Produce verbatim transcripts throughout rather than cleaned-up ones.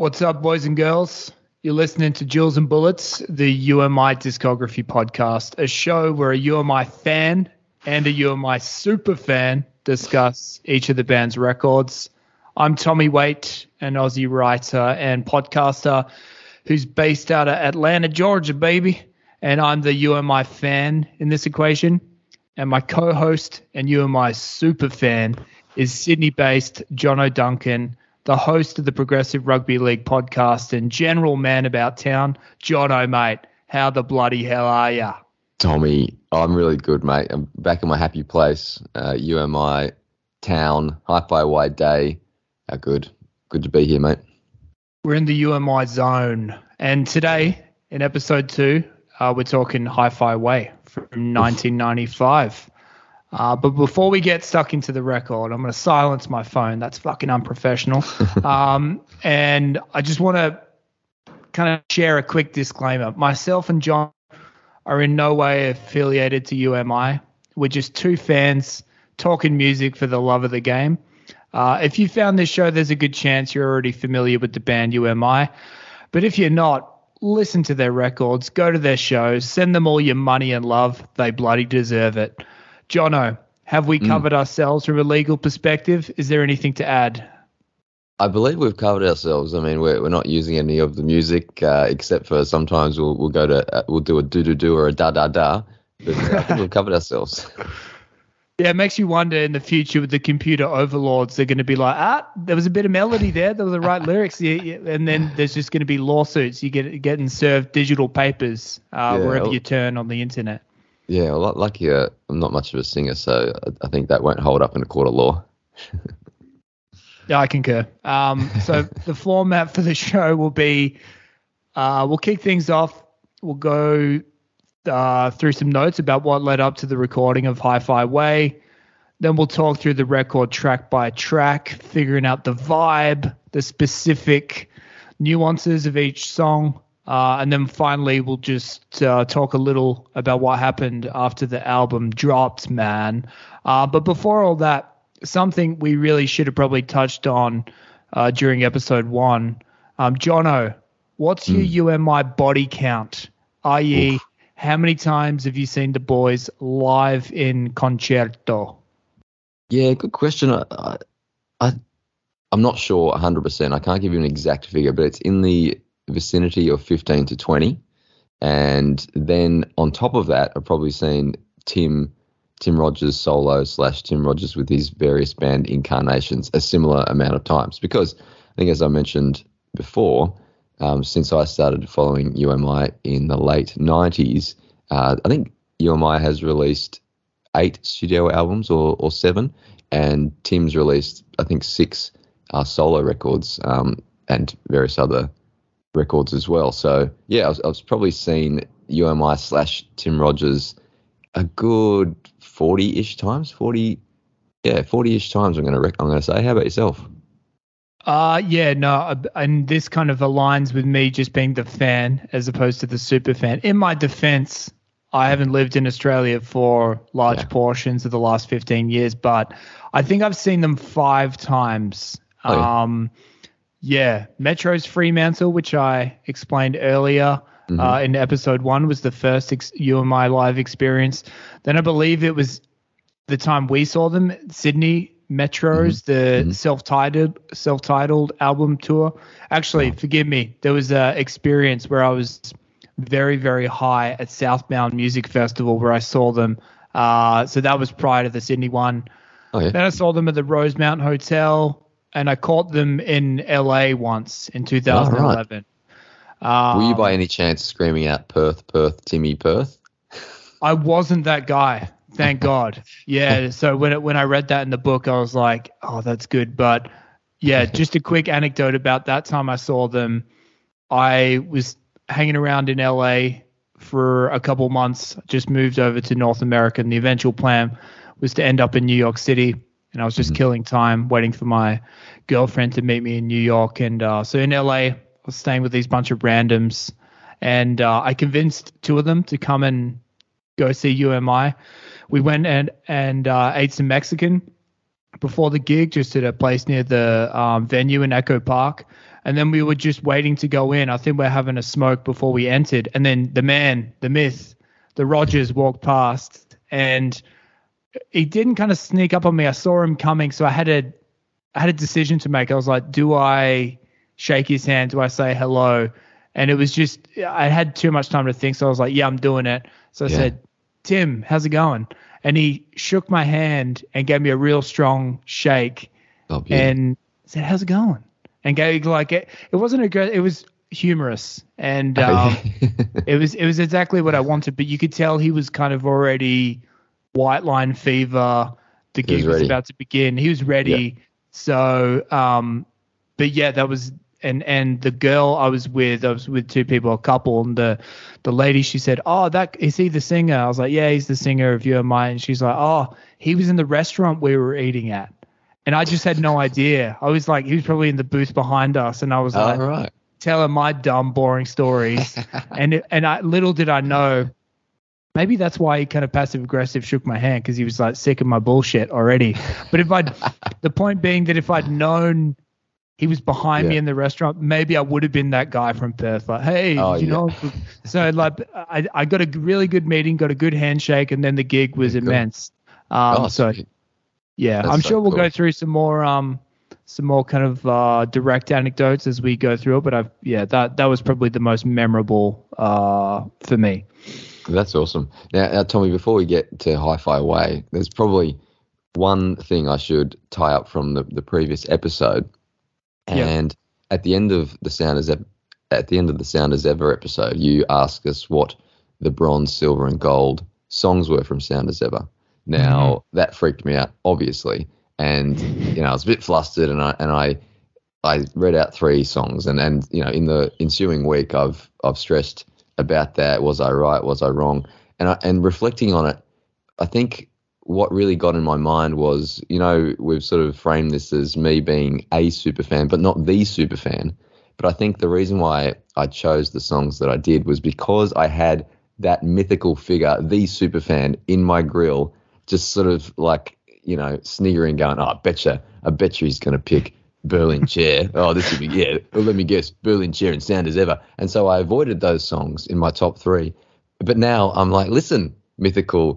What's up, boys and girls? You're listening to Jules and Bullets, the U M I Discography Podcast, a show where a U M I fan and a U M I super fan discuss each of the band's records. I'm Tommy Waite, an Aussie writer and podcaster who's based out of Atlanta, Georgia, baby. And I'm the U M I fan in this equation. And my co-host and U M I super fan is Sydney-based John O'Duncan, the host of the Progressive Rugby League podcast and general man about town. Jono, mate, how the bloody hell are ya? Tommy, I'm really good, mate. I'm back in my happy place, uh, U M I town, Hi-Fi Wide Day. How good. Good to be here, mate. We're in the U M I zone. And today, in episode two, uh, we're talking Hi-Fi Way from nineteen ninety-five. Uh, but before we get stuck into the record, I'm going to silence my phone. That's fucking unprofessional. um, and I just want to kind of share a quick disclaimer. Myself and John are in no way affiliated to U M I. We're just two fans talking music for the love of the game. Uh, if you found this show, there's a good chance you're already familiar with the band U M I. But if you're not, listen to their records, go to their shows, send them all your money and love. They bloody deserve it. Jono, have we covered mm. ourselves from a legal perspective? Is there anything to add? I believe we've covered ourselves. I mean, we're we're not using any of the music uh, except for sometimes we'll we'll go to uh, we'll do a do do do or a da da da. But uh, I think we've covered ourselves. Yeah, it makes you wonder in the future with the computer overlords, they're going to be like, ah, there was a bit of melody there, there were the right lyrics, and then there's just going to be lawsuits. You get getting served digital papers uh, yeah, wherever well, you turn on the internet. Yeah, well, lucky uh, I'm not much of a singer, so I think that won't hold up in a court of law. Yeah, I concur. Um, so the format for the show will be, uh, we'll kick things off. We'll go uh, through some notes about what led up to the recording of Hi-Fi Way. Then we'll talk through the record track by track, figuring out the vibe, the specific nuances of each song. Uh, and then finally, we'll just uh, talk a little about what happened after the album dropped, man. Uh, but before all that, something we really should have probably touched on uh, during episode one. Um, Jono, what's mm. your U M I body count? that is, Oof. How many times have you seen the boys live in concerto? Yeah, good question. I, I, I, I'm not sure one hundred percent. I can't give you an exact figure, but it's in the vicinity of fifteen to twenty. And then on top of that, I've probably seen Tim Tim Rogers solo slash Tim Rogers with his various band incarnations a similar amount of times. Because I think, as I mentioned before, um, since I started following U M I in the late nineties, uh, I think U M I has released eight studio albums or, or seven, and Tim's released, I think, six uh, solo records um, and various other records as well. So yeah, I was, I was probably seen U M I slash Tim Rogers a good forty-ish times. Forty, yeah, forty-ish times. I'm gonna rec- I'm gonna say. How about yourself? Uh yeah, no, and this kind of aligns with me just being the fan as opposed to the super fan. In my defense, I haven't lived in Australia for large yeah. portions of the last fifteen years, but I think I've seen them five times. Oh, yeah. Um. Yeah, Metro's Fremantle, which I explained earlier mm-hmm. uh, in episode one, was the first ex- U M I live experience. Then I believe it was the time we saw them, Sydney Metro's, mm-hmm. the mm-hmm. self-titled self-titled album tour. Actually, oh. forgive me, there was an experience where I was very, very high at Southbound Music Festival where I saw them. Uh, so that was prior to the Sydney one. Oh, yeah. Then I saw them at the Rosemount Hotel. And I caught them in L A once in two thousand eleven. Oh, right. um, Were you by any chance screaming out Perth, Perth, Timmy, Perth? I wasn't that guy, thank God. Yeah, so when it, when I read that in the book, I was like, oh, that's good. But yeah, just a quick anecdote about that time I saw them. I was hanging around in L A for a couple months, just moved over to North America, and the eventual plan was to end up in New York City. And I was just mm-hmm. killing time waiting for my girlfriend to meet me in New York. And uh, so in L A, I was staying with these bunch of randoms. And uh, I convinced two of them to come and go see U M I. We went and, and uh, ate some Mexican. before the gig, just at a place near the um, venue in Echo Park. And then we were just waiting to go in. I think we're having a smoke before we entered. And then the man, the myth, the Rogers walked past, and he didn't kind of sneak up on me. I saw him coming, so I had a, I had a decision to make. I was like, do I shake his hand? Do I say hello? And it was just, I had too much time to think. So I was like, yeah, I'm doing it. So I yeah. said, Tim, how's it going? And he shook my hand and gave me a real strong shake oh, and said, how's it going? And gave like, it, it wasn't a good, it was humorous. And um, it was, it was exactly what I wanted, but you could tell he was kind of already white line fever. The gig was, was about to begin. He was ready. Yep. So, um, but yeah, that was, And and the girl I was with, I was with two people, a couple, and the the lady, she said, oh, that is he the singer? I was like, yeah, he's the singer of You Are Mine. And she's like, oh, he was in the restaurant we were eating at. And I just had no idea. I was like, he was probably in the booth behind us. And I was like, oh, right. telling my dumb, boring stories. and it, and I little did I know, maybe that's why he kind of passive aggressive shook my hand, because he was like sick of my bullshit already. But if I'd, the point being that if I'd known he was behind yeah. me in the restaurant, maybe I would have been that guy from Perth. Like, hey, oh, you yeah. know. So like, I, I got a really good meeting, got a good handshake, and then the gig was cool. immense. Um, oh, so sweet. yeah, That's I'm so sure we'll cool. go through some more, um, some more kind of uh, direct anecdotes as we go through it. But I've, yeah, that that was probably the most memorable uh, for me. That's awesome. Now, now, Tommy, before we get to Hi-Fi Way, there's probably one thing I should tie up from the, the previous episode. And yep. at the end of the Sound as Ever, at the end of the Sound as Ever episode, you asked us what the bronze, silver, and gold songs were from Sound as Ever. Now mm-hmm. that freaked me out, obviously, and you know I was a bit flustered, and I and I I read out three songs, and and you know in the ensuing week I've I've stressed about that. Was I right? Was I wrong? And I, and reflecting on it, I think what really got in my mind was, you know, we've sort of framed this as me being a super fan, but not the super fan. But I think the reason why I chose the songs that I did was because I had that mythical figure, the super fan, in my grill, just sort of like, you know, sniggering, going, oh, I betcha, I betcha he's going to pick Berlin Chair. Oh, this would be, yeah, well, let me guess, Berlin Chair and Sound as Ever. And so I avoided those songs in my top three. But now I'm like, listen, mythical,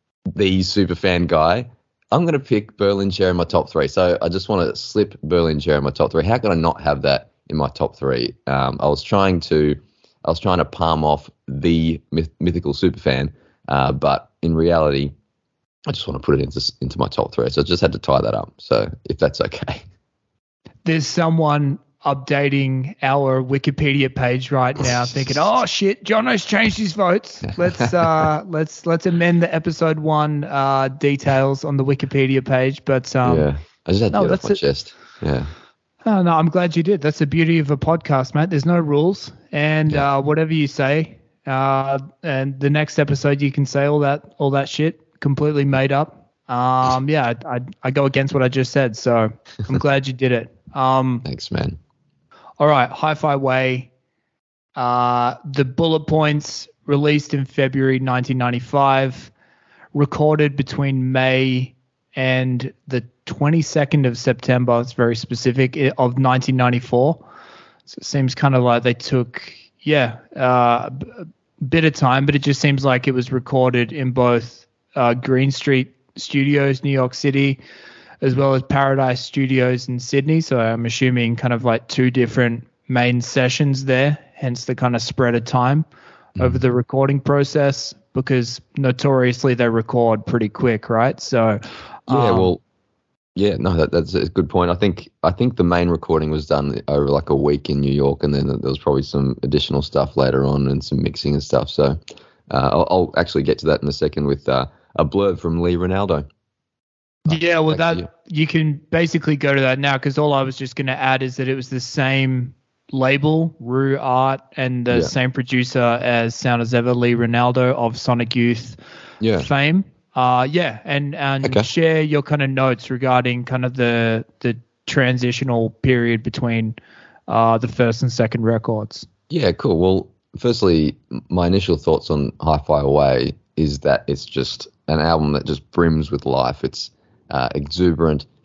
the super fan guy, I'm going to pick Berlin Chair in my top three. So I just want to slip Berlin Chair in my top three. How can I not have that in my top three? Um, I was trying to, I was trying to palm off the myth, mythical super fan, uh, but in reality, I just want to put it into into my top three. So I just had to tie that up. So if that's okay. There's someone updating our Wikipedia page right now, thinking, "Oh shit, Jono's changed his votes. Let's uh, let's let's amend the episode one uh, details on the Wikipedia page." But um, yeah, I just had to no, get it off my chest. Yeah. Oh no, I'm glad you did. That's the beauty of a podcast, mate. There's no rules, and yeah. uh, whatever you say, uh, and the next episode you can say all that all that shit completely made up. Um, yeah, I, I I go against what I just said, so I'm glad you did it. Um, Thanks, man. All right, Hi-Fi Way. Uh, the bullet points released in February nineteen ninety-five, recorded between May and the twenty-second of September. It's very specific, of nineteen ninety-four. So it seems kind of like they took, yeah, uh, a bit of time, but it just seems like it was recorded in both uh, Green Street Studios, New York City, as well as Paradise Studios in Sydney. So I'm assuming kind of like two different main sessions there, hence the kind of spread of time mm. over the recording process, because notoriously they record pretty quick, right? So yeah, um, well, yeah, no, that, that's a good point. I think I think the main recording was done over like a week in New York, and then there was probably some additional stuff later on and some mixing and stuff. So uh, I'll, I'll actually get to that in a second with uh, a blurb from Lee Ronaldo. Yeah, well, that you. you can basically go to that now, because all I was just going to add is that it was the same label, Rue Art, and the yeah. same producer as Sound as Ever, Lee Ronaldo of Sonic Youth yeah. fame. Uh, yeah, and and okay. share your kind of notes regarding kind of the the transitional period between uh, the first and second records. Yeah, cool. Well, firstly, my initial thoughts on Hi-Fi Away is that it's just an album that just brims with life. It's Uh, exuberant,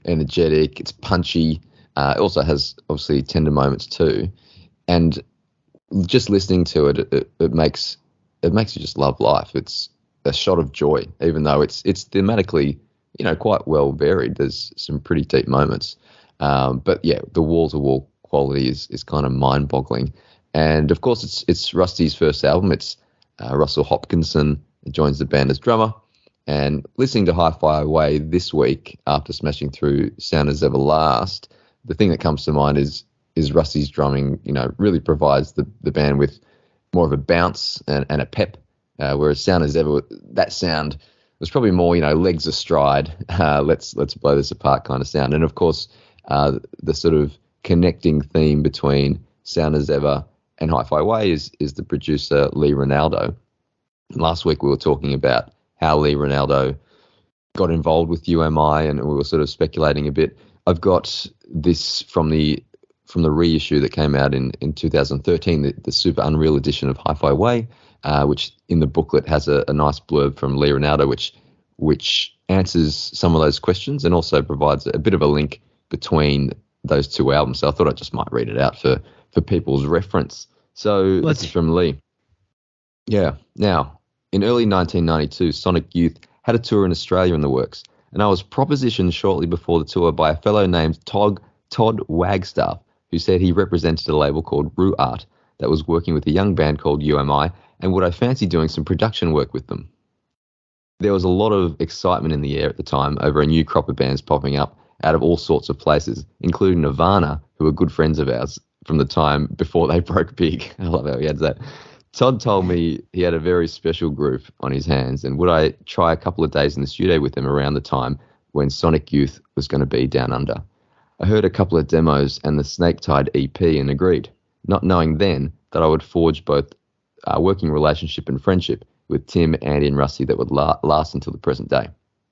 energetic, it's punchy. Uh, it also has obviously tender moments too, and just listening to it, it, it makes it makes you just love life. It's a shot of joy, even though it's it's thematically, you know, quite well varied. There's some pretty deep moments, um, but yeah, the wall to wall quality is is kind of mind boggling. And of course, it's it's Rusty's first album. It's uh, Russell Hopkinson joins the band as drummer. And listening to Hi-Fi Away this week after smashing through Sound As Ever Last, the thing that comes to mind is is Rusty's drumming. You know, really provides the the band with more of a bounce and, and a pep. Uh, whereas Sound As Ever, that sound was probably more, you know, legs astride. Uh, let's let's blow this apart kind of sound. And of course, uh, the sort of connecting theme between Sound As Ever and Hi-Fi Way is is the producer Lee Ranaldo. Last week we were talking about how Lee Ranaldo got involved with U M I, and we were sort of speculating a bit. I've got this from the from the reissue that came out in, in two thousand thirteen, the, the Super Unreal edition of Hi-Fi Way, uh, which in the booklet has a, a nice blurb from Lee Ranaldo, which which answers some of those questions and also provides a bit of a link between those two albums. So I thought I just might read it out for, for people's reference. So Let's... this is from Lee. Yeah. Now, in early nineteen ninety-two, Sonic Youth had a tour in Australia in the works, and I was propositioned shortly before the tour by a fellow named Todd, Todd Wagstaff, who said he represented a label called Rue Art that was working with a young band called U M I, and would I fancy doing some production work with them. There was a lot of excitement in the air at the time over a new crop of bands popping up out of all sorts of places, including Nirvana, who were good friends of ours from the time before they broke big. I love how he adds that. Todd told me he had a very special group on his hands, and would I try a couple of days in the studio with him around the time when Sonic Youth was going to be down under. I heard a couple of demos and the Snake Tide E P and agreed, not knowing then that I would forge both a working relationship and friendship with Tim, Andy and Rusty that would la- last until the present day.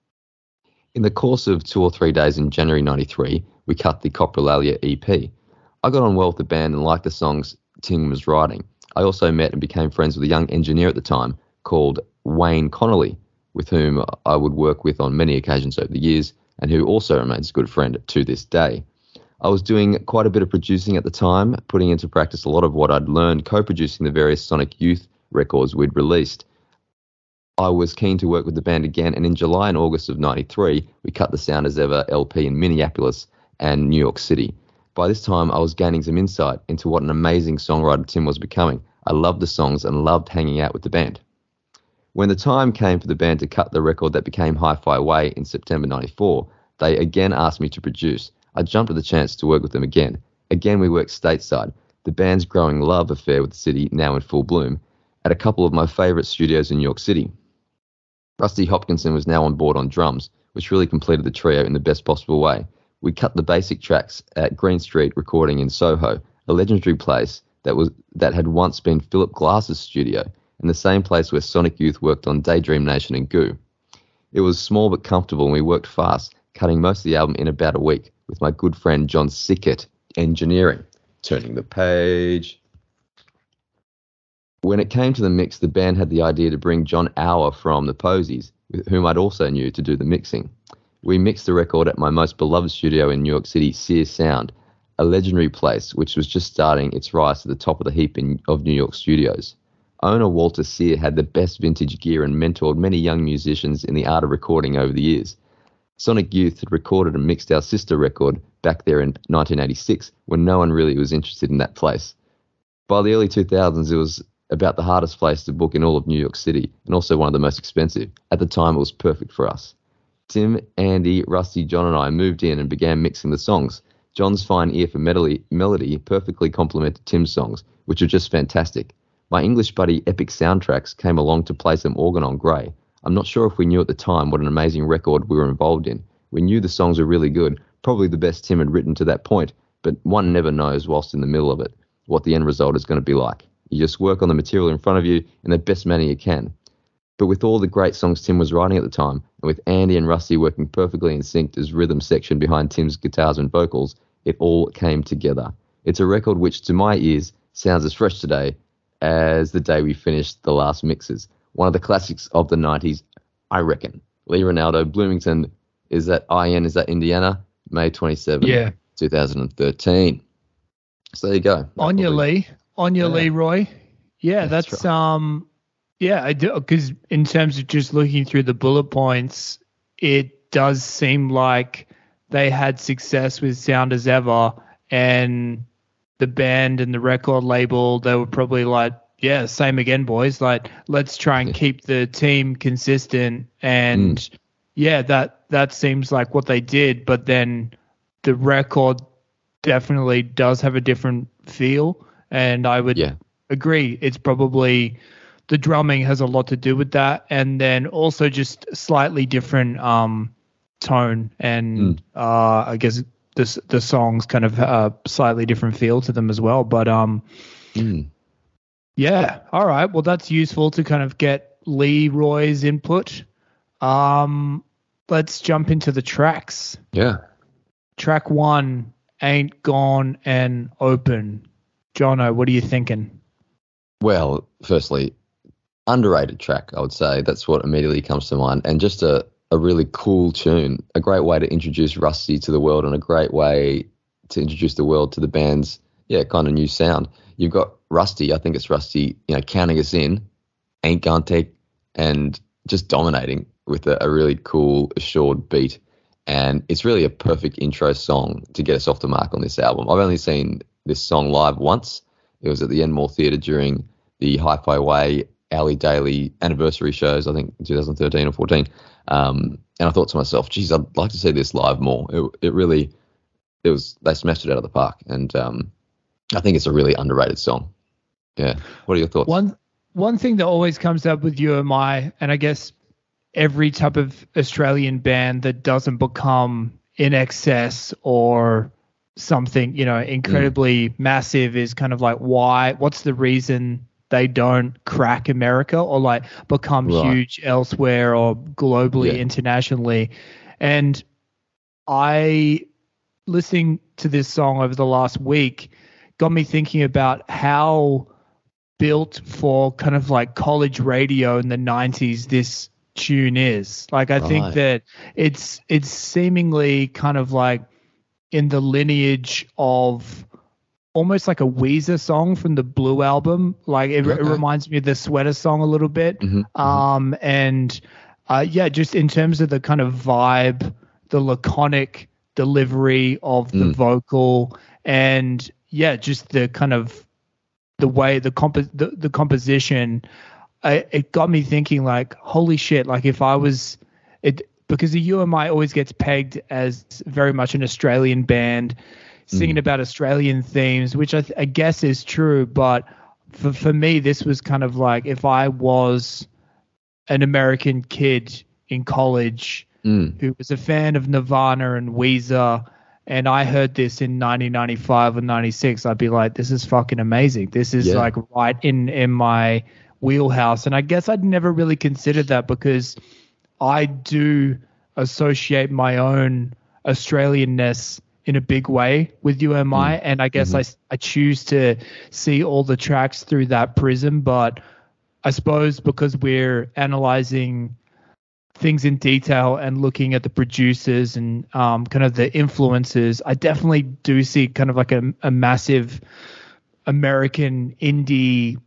In the course of two or three days in January ninety-three, we cut the Coprolalia E P. I got on well with the band and liked the songs Tim was writing. I also met and became friends with a young engineer at the time called Wayne Connolly, with whom I would work with on many occasions over the years, and who also remains a good friend to this day. I was doing quite a bit of producing at the time, putting into practice a lot of what I'd learned co-producing the various Sonic Youth records we'd released. I was keen to work with the band again, and in July and August of ninety-three, we cut the Sound As Ever L P in Minneapolis and New York City. By this time, I was gaining some insight into what an amazing songwriter Tim was becoming. I loved the songs and loved hanging out with the band. When the time came for the band to cut the record that became Hi-Fi Way in September ninety-four, they again asked me to produce. I jumped at the chance to work with them again. Again, we worked stateside, the band's growing love affair with the city now in full bloom, at a couple of my favourite studios in New York City. Rusty Hopkinson was now on board on drums, which really completed the trio in the best possible way. We cut the basic tracks at Green Street Recording in Soho, a legendary place that was that had once been Philip Glass's studio, and the same place where Sonic Youth worked on Daydream Nation and Goo. It was small but comfortable, and we worked fast, cutting most of the album in about a week, with my good friend John Sickett engineering. Turning the page. When it came to the mix, the band had the idea to bring John Auer from the Posies, with whom I'd also knew, to do the mixing. We mixed the record at my most beloved studio in New York City, Sear Sound, a legendary place which was just starting its rise to the top of the heap in, of New York studios. Owner Walter Sear had the best vintage gear and mentored many young musicians in the art of recording over the years. Sonic Youth had recorded and mixed our sister record back there in nineteen eighty-six, when no one really was interested in that place. By the early two thousands, it was about the hardest place to book in all of New York City, and also one of the most expensive. At the time, it was perfect for us. Tim, Andy, Rusty, John and I moved in and began mixing the songs. John's fine ear for melody, melody perfectly complemented Tim's songs, which were just fantastic. My English buddy Epic Soundtracks came along to play some organ on Grey. I'm not sure if we knew at the time what an amazing record we were involved in. We knew the songs were really good, probably the best Tim had written to that point, but one never knows whilst in the middle of it what the end result is going to be like. You just work on the material in front of you in the best manner you can. But with all the great songs Tim was writing at the time, and with Andy and Rusty working perfectly in sync as rhythm section behind Tim's guitars and vocals, it all came together. It's a record which, to my ears, sounds as fresh today as the day we finished the last mixes. One of the classics of the nineties, I reckon. Lee Ranaldo, Bloomington, is that I N, is that Indiana? May twenty-seventh, Yeah. twenty thirteen. So there you go. On your Probably- Lee. On your Yeah. Leroy. Yeah, That's that's, um yeah, I do, because in terms of just looking through the bullet points, it does seem like they had success with Sound as Ever, and the band and the record label, they were probably like, yeah, same again, boys. Like, let's try and keep the team consistent. And Mm. yeah, that that seems like what they did. But then the record definitely does have a different feel, and I would Yeah. agree. It's probably the drumming has a lot to do with that, and then also just slightly different um, tone, and uh, I guess the the songs kind of uh, slightly different feel to them as well. But um, Mm. yeah, all right. Well, that's useful to kind of get Leroy's input. Um, let's jump into the tracks. Yeah. Track one, Ain't Gone and Open. Jono, what are you thinking? Well, firstly, underrated track, I would say. That's what immediately comes to mind. And just a, a really cool tune, a great way to introduce Rusty to the world, and a great way to introduce the world to the band's, yeah, kind of new sound. You've got Rusty, I think it's Rusty, you know, counting us in, Ain't Gonna Take, and just dominating with a, a really cool, assured beat. And it's really a perfect intro song to get us off the mark on this album. I've only seen this song live once. It was at the Enmore Theatre during the Hi-Fi Way Ali Daily anniversary shows, I think in two thousand thirteen or fourteen. Um, and I thought to myself, geez, I'd like to see this live more. It, it really, it was, they smashed it out of the park. And um, I think it's a really underrated song. Yeah. What are your thoughts? One one thing that always comes up with U M I, and I guess every type of Australian band that doesn't become In Excess or something, you know, incredibly mm. massive, is kind of like, why, what's the reason they don't crack America or like become right. huge elsewhere or globally, yeah. internationally? And I, listening to this song over the last week, got me thinking about how built for kind of like college radio in the nineties this tune is. Like, I right. think that it's it's seemingly kind of like in the lineage of almost like a Weezer song from the Blue album. Like it, okay. it reminds me of the Sweater song a little bit. Mm-hmm. Um, and uh, yeah, just in terms of the kind of vibe, the laconic delivery of the mm. vocal, and yeah, just the kind of the way the comp the, the composition. I, it got me thinking, like, holy shit, like if I was it, because the U M I always gets pegged as very much an Australian band singing mm. about Australian themes, which I, th- I guess is true. But for, for me, this was kind of like if I was an American kid in college mm. who was a fan of Nirvana and Weezer, and I heard this in nineteen ninety-five or ninety-six, I'd be like, this is fucking amazing. This is yeah. like right in, in my wheelhouse. And I guess I'd never really considered that, because I do associate my own Australianness in a big way with U M I. Mm. And I guess mm-hmm. I, I choose to see all the tracks through that prism. But I suppose because we're analyzing things in detail and looking at the producers and um, kind of the influences, I definitely do see kind of like a, a massive American indie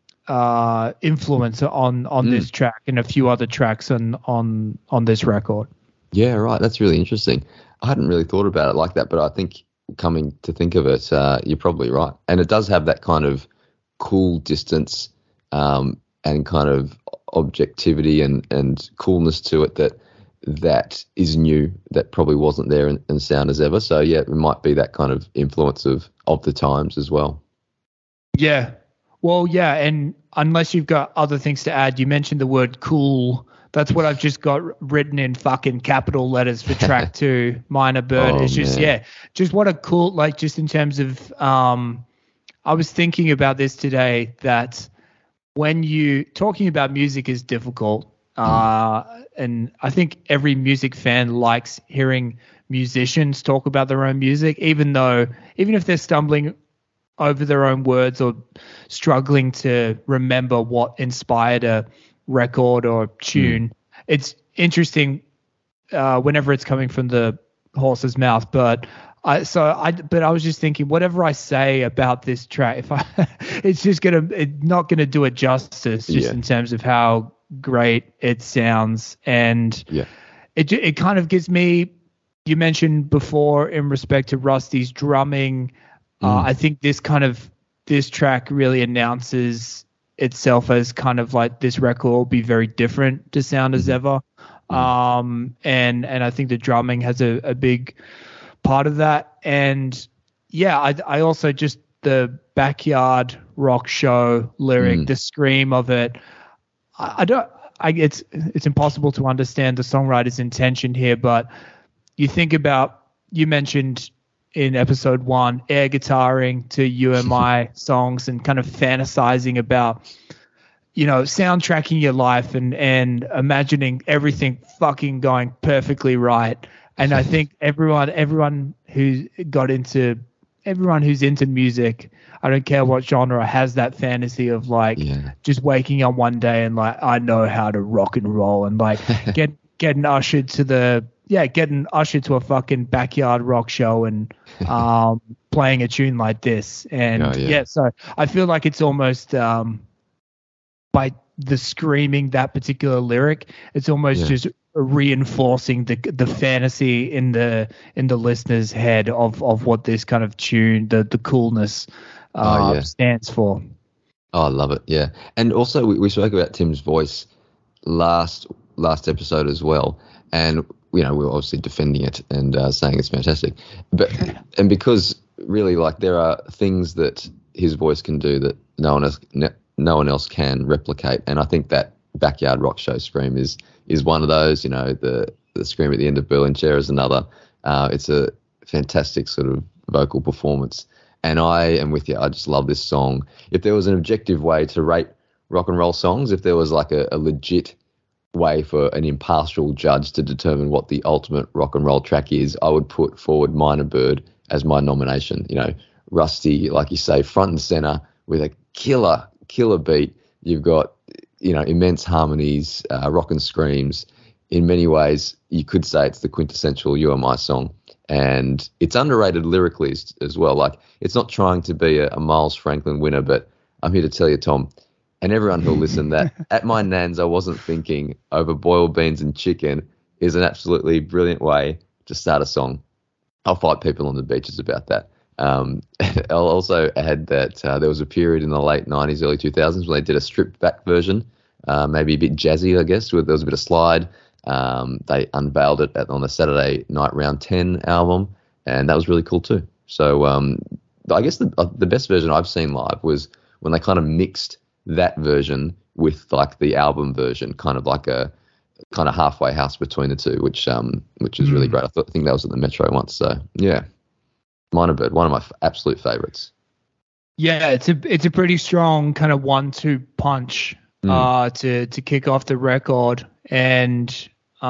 uh, influence on on mm. this track and a few other tracks on on on this record. Yeah, right. That's really interesting. I hadn't really thought about it like that, but I think coming to think of it, uh, you're probably right. And it does have that kind of cool distance um, and kind of objectivity and, and coolness to it that that is new, that probably wasn't there in, in Sound as Ever. So yeah, it might be that kind of influence of of the times as well. Yeah. Well, yeah, and unless you've got other things to add, you mentioned the word cool. That's what I've just got written in fucking capital letters for track two, Minor Bird. Oh, it's just, man. yeah, just what a cool, like just in terms of, um, I was thinking about this today, that when you, talking about music is difficult. Uh, mm. And I think every music fan likes hearing musicians talk about their own music, even though, even if they're stumbling over their own words or struggling to remember what inspired a record or tune. Mm. It's interesting uh, whenever it's coming from the horse's mouth, but I so I but I was just thinking, whatever I say about this track, if I it's just gonna it's not gonna do it justice, just Yeah. in terms of how great it sounds, and Yeah. it ju- it kind of gives me. You mentioned before in respect to Rusty's drumming. Uh, Mm. I think this kind of this track really announces itself as kind of like this record will be very different to sound as ever. Um, and and I think the drumming has a, a big part of that. And yeah, I I also just the backyard rock show lyric, Mm. the scream of it. I, I don't. I it's it's impossible to understand the songwriter's intention here, but you think about, you mentioned in episode one, air guitaring to U M I songs and kind of fantasizing about, you know, soundtracking your life and, and imagining everything fucking going perfectly right. And I think everyone, everyone who got into, everyone who's into music, I don't care what genre, has that fantasy of like Yeah. just waking up one day and like, I know how to rock and roll, and like get, getting ushered to the, yeah, getting ushered to a fucking backyard rock show and um, playing a tune like this. And Oh, yeah. yeah, so I feel like it's almost um, by the screaming that particular lyric, it's almost Yeah. just reinforcing the the fantasy in the in the listener's head of of what this kind of tune, the the coolness uh, Oh, yeah. stands for. Oh, I love it. Yeah. And also we, we spoke about Tim's voice last last episode as well. And, you know, we were obviously defending it and uh, saying it's fantastic. But and because really, like, there are things that his voice can do that no one else no, no one else can replicate. And I think that backyard rock show scream is is one of those. You know, the the scream at the end of Berlin Chair is another. Uh, it's a fantastic sort of vocal performance. And I am with you. I just love this song. If there was an objective way to rate rock and roll songs, if there was like a, a legit way for an impartial judge to determine what the ultimate rock and roll track is, I would put forward Minor Bird as my nomination. You know, Rusty, like you say, front and center with a killer, killer beat. You've got, you know, immense harmonies, uh, rock and screams. In many ways, you could say it's the quintessential U M I song. And it's underrated lyrically as, as well. Like, it's not trying to be a, a Miles Franklin winner, but I'm here to tell you, Tom, and everyone who'll listen, that at my nan's I wasn't thinking over boiled beans and chicken is an absolutely brilliant way to start a song. I'll fight people on the beaches about that. Um, I'll also add that uh, there was a period in the late nineties, early two thousands when they did a stripped back version, uh, maybe a bit jazzy, I guess, where there was a bit of slide. Um, they unveiled it at, on the Saturday Night Round ten album, and that was really cool too. So um, I guess the uh, the best version I've seen live was when they kind of mixed that version with like the album version, kind of like a kind of halfway house between the two, which um which is really Mm. great. I, thought, I think that was at the Metro once. So yeah, Minor Bird, one of my f- absolute favorites. Yeah, it's a it's a pretty strong kind of one two punch Mm. uh, to to kick off the record, and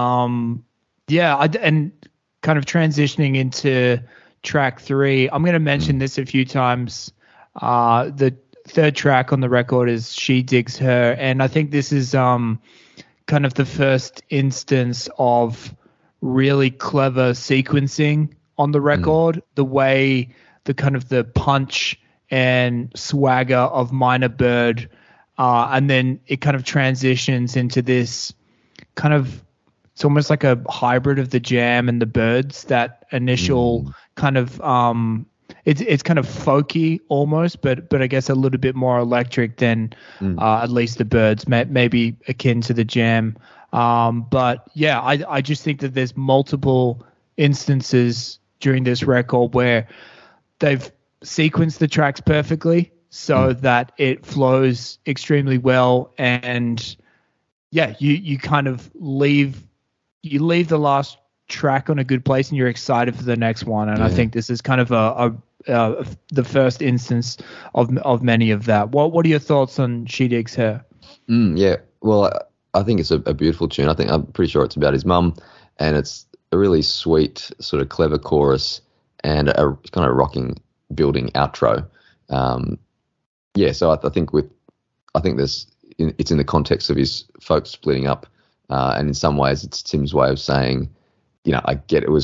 um yeah, I, and kind of transitioning into track three. I'm going to mention this a few times. Uh, the third track on the record is She Digs Her, and I think this is um kind of the first instance of really clever sequencing on the record. The way the kind of the punch and swagger of Minor Bird, uh, and then it kind of transitions into this kind of, it's almost like a hybrid of the Jam and the Birds. That initial Mm. kind of um, it's it's kind of folky almost, but but I guess a little bit more electric than Mm. uh, at least the Birds, may, maybe akin to the Jam. Um, but yeah, I I just think that there's multiple instances during this record where they've sequenced the tracks perfectly so Mm. that it flows extremely well, and yeah, you you kind of leave you leave the last track on a good place and you're excited for the next one. And I Yeah. think this is kind of a, a, a the first instance of of many of that. What what are your thoughts on She Digs Her? Mm, yeah, well, I, I think it's a, a beautiful tune. I think I'm pretty sure it's about his mum, and it's a really sweet, sort of clever chorus and a kind of rocking, building outro. Um, yeah, so I, I think with I think there's in, it's in the context of his folks splitting up, uh, and in some ways it's Tim's way of saying, you know, I get it was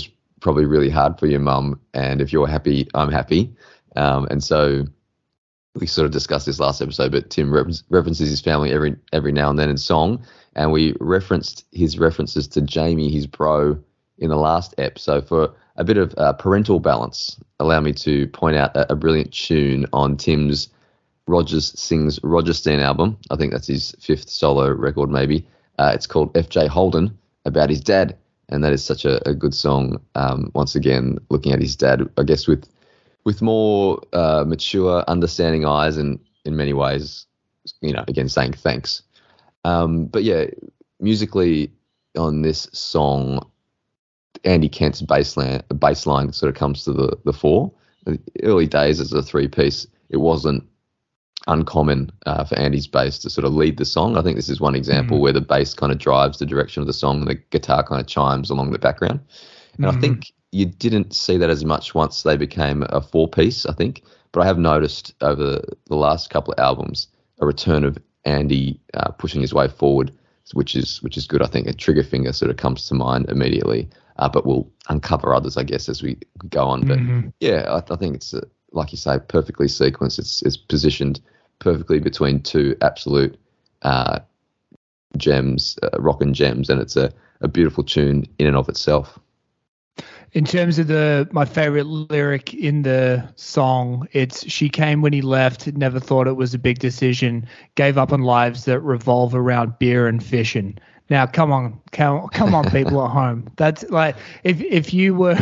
probably really hard for your mum, and if you're happy, I'm happy. Um, and so we sort of discussed this last episode, but Tim re- references his family every every now and then in song, and we referenced his references to Jamie, his bro, in the last ep. So for a bit of uh, parental balance, allow me to point out a, a brilliant tune on Tim's Rogers Sings Rogerstein album. I think that's his fifth solo record, maybe. Uh, it's called F J Holden, about his dad, and that is such a, a good song. Um, once again, looking at his dad, I guess with with more uh, mature, understanding eyes, and in many ways, you know, again saying thanks. Um, but yeah, musically on this song, Andy Kent's bassline, bassline sort of comes to the, the fore. The early days as a three-piece, it wasn't uncommon uh, for Andy's bass to sort of lead the song. I think this is one example mm-hmm. where the bass kind of drives the direction of the song and the guitar kind of chimes along the background. And mm-hmm. I think you didn't see that as much once they became a four-piece, I think. But I have noticed over the last couple of albums a return of Andy uh, pushing his way forward, which is which is good. I think a Trigger Finger sort of comes to mind immediately, uh, but we'll uncover others, I guess, as we go on. But mm-hmm. yeah, I, I think it's, uh, like you say, perfectly sequenced. It's it's positioned perfectly between two absolute uh, gems, uh, rockin' gems, and it's a, a beautiful tune in and of itself. In terms of the my favorite lyric in the song, it's "She came when he left, never thought it was a big decision, gave up on lives that revolve around beer and fishing." Now, come on, come, come on, people at home. That's like if if you were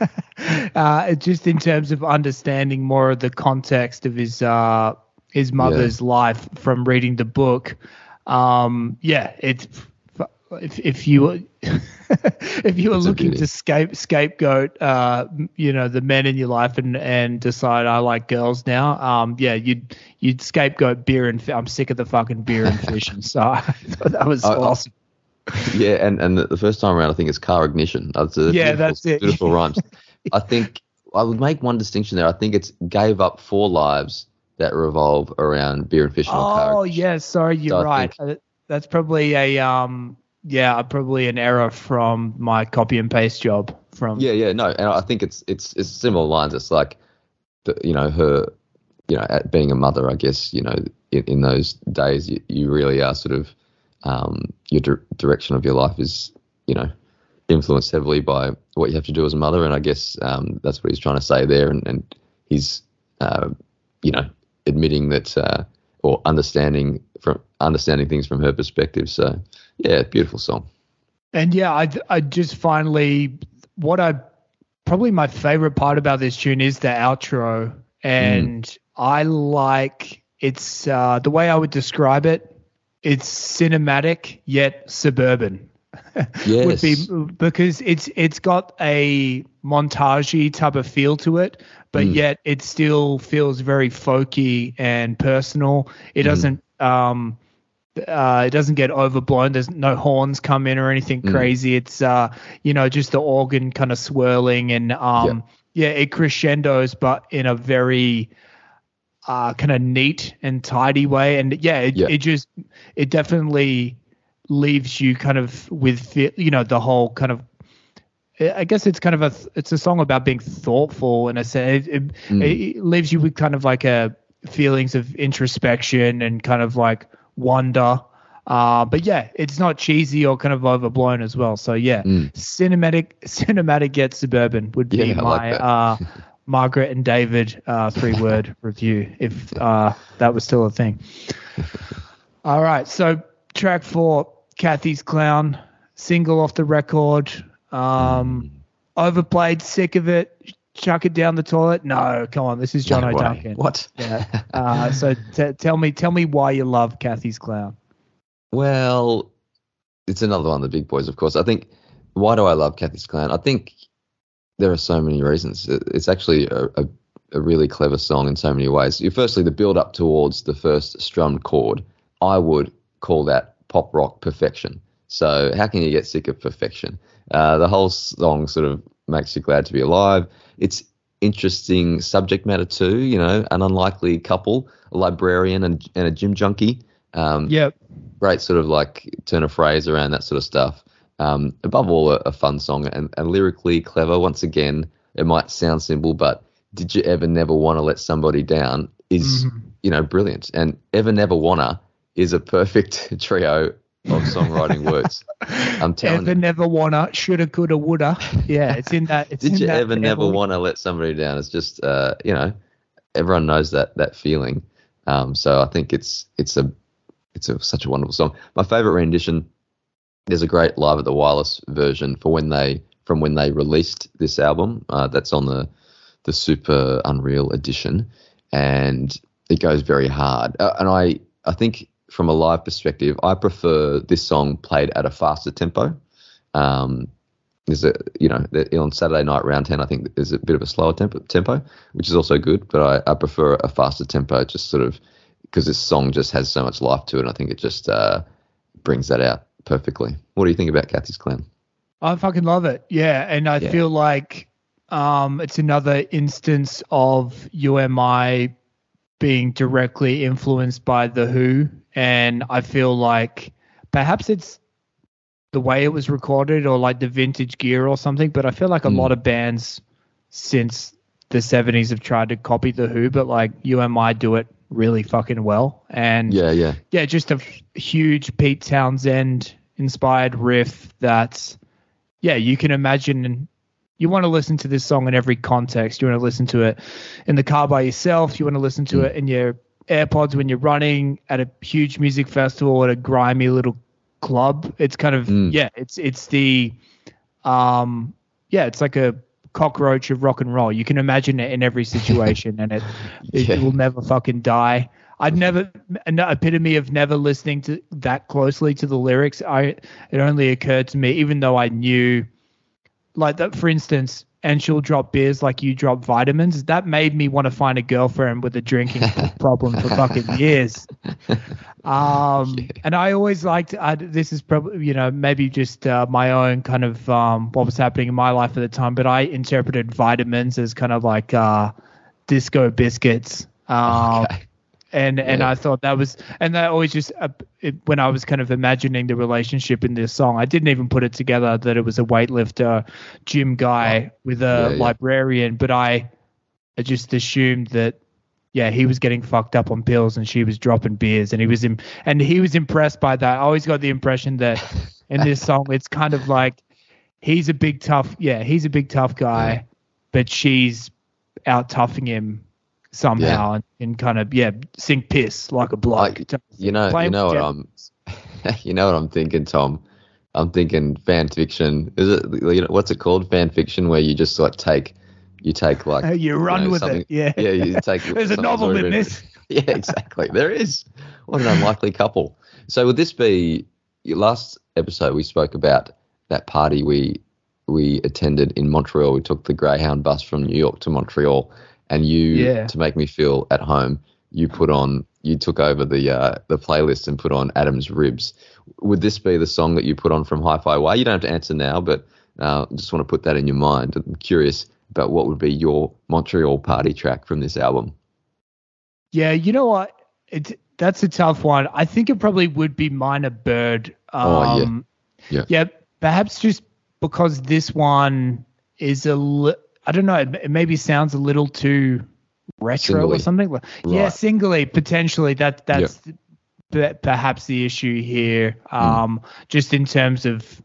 uh, just in terms of understanding more of the context of his uh, his mother's yeah. life from reading the book. Um, yeah, it's if if you if you were it's looking to scape scapegoat, uh, you know, the men in your life and, and decide I like girls now, um, yeah, you'd you'd scapegoat beer and I'm sick of the fucking beer and fishing. So I thought that was I, awesome. I, yeah, and, and the first time around, I think it's car ignition. That's a yeah, that's it. Beautiful rhymes. I think I would make one distinction there. I think it's gave up four lives that revolve around beer and fishing. Oh, or car yeah, sorry, you're so right. Think, that's probably a um. Yeah, probably an error from my copy and paste job. From yeah, yeah, no, and I think it's it's it's similar lines. It's like, the, you know, her, you know, at being a mother, I guess, you know, in, in those days, you, you really are sort of, um, your di- direction of your life is, you know, influenced heavily by what you have to do as a mother, and I guess um, that's what he's trying to say there, and, and he's, uh, you know, admitting that uh, or understanding from understanding things from her perspective. So. Yeah, beautiful song. And yeah, I I just finally what I probably my favorite part about this tune is the outro, and mm. I like it's uh, the way I would describe it. It's cinematic yet suburban. Yes. Would be because it's it's got a montagey type of feel to it, but mm. yet it still feels very folky and personal. It mm. doesn't. Um, Uh, it doesn't get overblown. There's no horns come in or anything mm. crazy. It's, uh, you know, just the organ kind of swirling and, um, yeah. yeah, it crescendos, but in a very uh, kind of neat and tidy way. And yeah, it, yeah. it just, it definitely leaves you kind of with, you know, the whole kind of, I guess it's kind of a, it's a song about being thoughtful, and I say it, it, mm. it leaves you with kind of like a feelings of introspection and kind of like, wonder, uh, but yeah, it's not cheesy or kind of overblown as well. So yeah, mm. cinematic, cinematic yet suburban would be yeah, my like uh, Margaret and David uh, three-word review if uh, that was still a thing. All right, so track four, Kathy's Clown, single off the record. Um, mm. Overplayed, sick of it. Chuck it down the toilet? No, come on. This is John no O'Duncan. What? Yeah. Uh, so t- tell me, tell me why you love Kathy's Clown. Well, it's another one of the big boys, of course. I think. Why do I love Kathy's Clown? I think there are so many reasons. It's actually a, a, a really clever song in so many ways. Firstly, the build up towards the first strummed chord, I would call that pop rock perfection. So how can you get sick of perfection? Uh, the whole song sort of makes you glad to be alive. It's interesting subject matter too, you know, an unlikely couple, a librarian and, and a gym junkie. Um, yep. Great sort of like turn of phrase around that sort of stuff. Um, above all, a, a fun song and, and lyrically clever. Once again, it might sound simple, but Did You Ever Never Wanna Let Somebody Down is, Mm-hmm. you know, brilliant. And Ever Never Wanna is a perfect trio of songwriting words. I'm telling Ever you. never wanna, shoulda, coulda, woulda. Yeah, it's in that. It's Did in you that ever never level. want to let somebody down? It's just, uh, you know, everyone knows that that feeling. Um, so I think it's it's a it's a, such a wonderful song. My favorite rendition. There's a great Live at the Wireless version for when they from when they released this album. Uh, that's on the the Super Unreal edition, and it goes very hard. Uh, and I I think from a live perspective, I prefer this song played at a faster tempo. Um, Is a you know the, on Saturday night round ten, I think there's a bit of a slower tempo, tempo which is also good, but I, I prefer a faster tempo, just sort of because this song just has so much life to it. And I think it just uh, brings that out perfectly. What do you think about Kathy's Clown? I fucking love it. Yeah, and I Yeah. feel like um, it's another instance of U M I being directly influenced by The Who, and I feel like perhaps it's the way it was recorded or like the vintage gear or something, but I feel like a Mm. lot of bands since the seventies have tried to copy The Who, but like U M I do it really fucking well. And Yeah, yeah, yeah, just a f- huge Pete Townsend inspired riff that, yeah, you can imagine. And you want to listen to this song in every context. You want to listen to it in the car by yourself. You want to listen to Mm. it in your AirPods when you're running, at a huge music festival, at a grimy little club. It's kind of, Mm. yeah, it's, it's the, um, yeah, it's like a cockroach of rock and roll. You can imagine it in every situation, and it, it, Yeah. it will never fucking die. I'd never, an epitome of never listening to that closely to the lyrics. I, it only occurred to me, even though I knew, like that, for instance, and she'll drop beers like you drop vitamins. That made me want to find a girlfriend with a drinking problem for fucking years. Um, Yeah. and I always liked, I, this is probably, you know, maybe just uh, my own kind of um, what was happening in my life at the time, but I interpreted vitamins as kind of like uh, disco biscuits. Um, Okay. And and Yeah. I thought that was, and that always just, uh, it, when I was kind of imagining the relationship in this song, I didn't even put it together that it was a weightlifter, gym guy with a Yeah, yeah. librarian, but I, I just assumed that, yeah, he was getting fucked up on pills and she was dropping beers, and he was in, and he was impressed by that. I always got the impression that in this song, it's kind of like he's a big tough, yeah, he's a big tough guy, Yeah. but she's out toughing him somehow, and, and kind of, yeah, sink piss like a bloke. I- You know, you Playing know with what I'm, you know what I'm thinking, Tom. I'm thinking fan fiction. Is it? You know, what's it called? Fan fiction, where you just like take, you take like Uh, you run know, with something- it, yeah. Yeah, you take. There's a something's novel already in been- this. Yeah, exactly. There is. What an unlikely couple. So would this be your last episode? We spoke about that party we we attended in Montreal. We took the Greyhound bus from New York to Montreal, and you, Yeah. to make me feel at home, you put on, you took over the uh, the playlist and put on Adam's Ribs. Would this be the song that you put on from Hi-Fi Way? You don't have to answer now, but uh, just want to put that in your mind. I'm curious about what would be your Montreal party track from this album. Yeah, you know what? It's that's a tough one. I think it probably would be Minor Bird. Um, Oh, yeah. Yeah. Yeah, perhaps just because this one is a li- I don't know, it, it maybe sounds a little too retro Singly. or something. Like- Yeah, Right. singly, potentially. That that's pe- perhaps the issue here. Hmm. Um, just in terms of,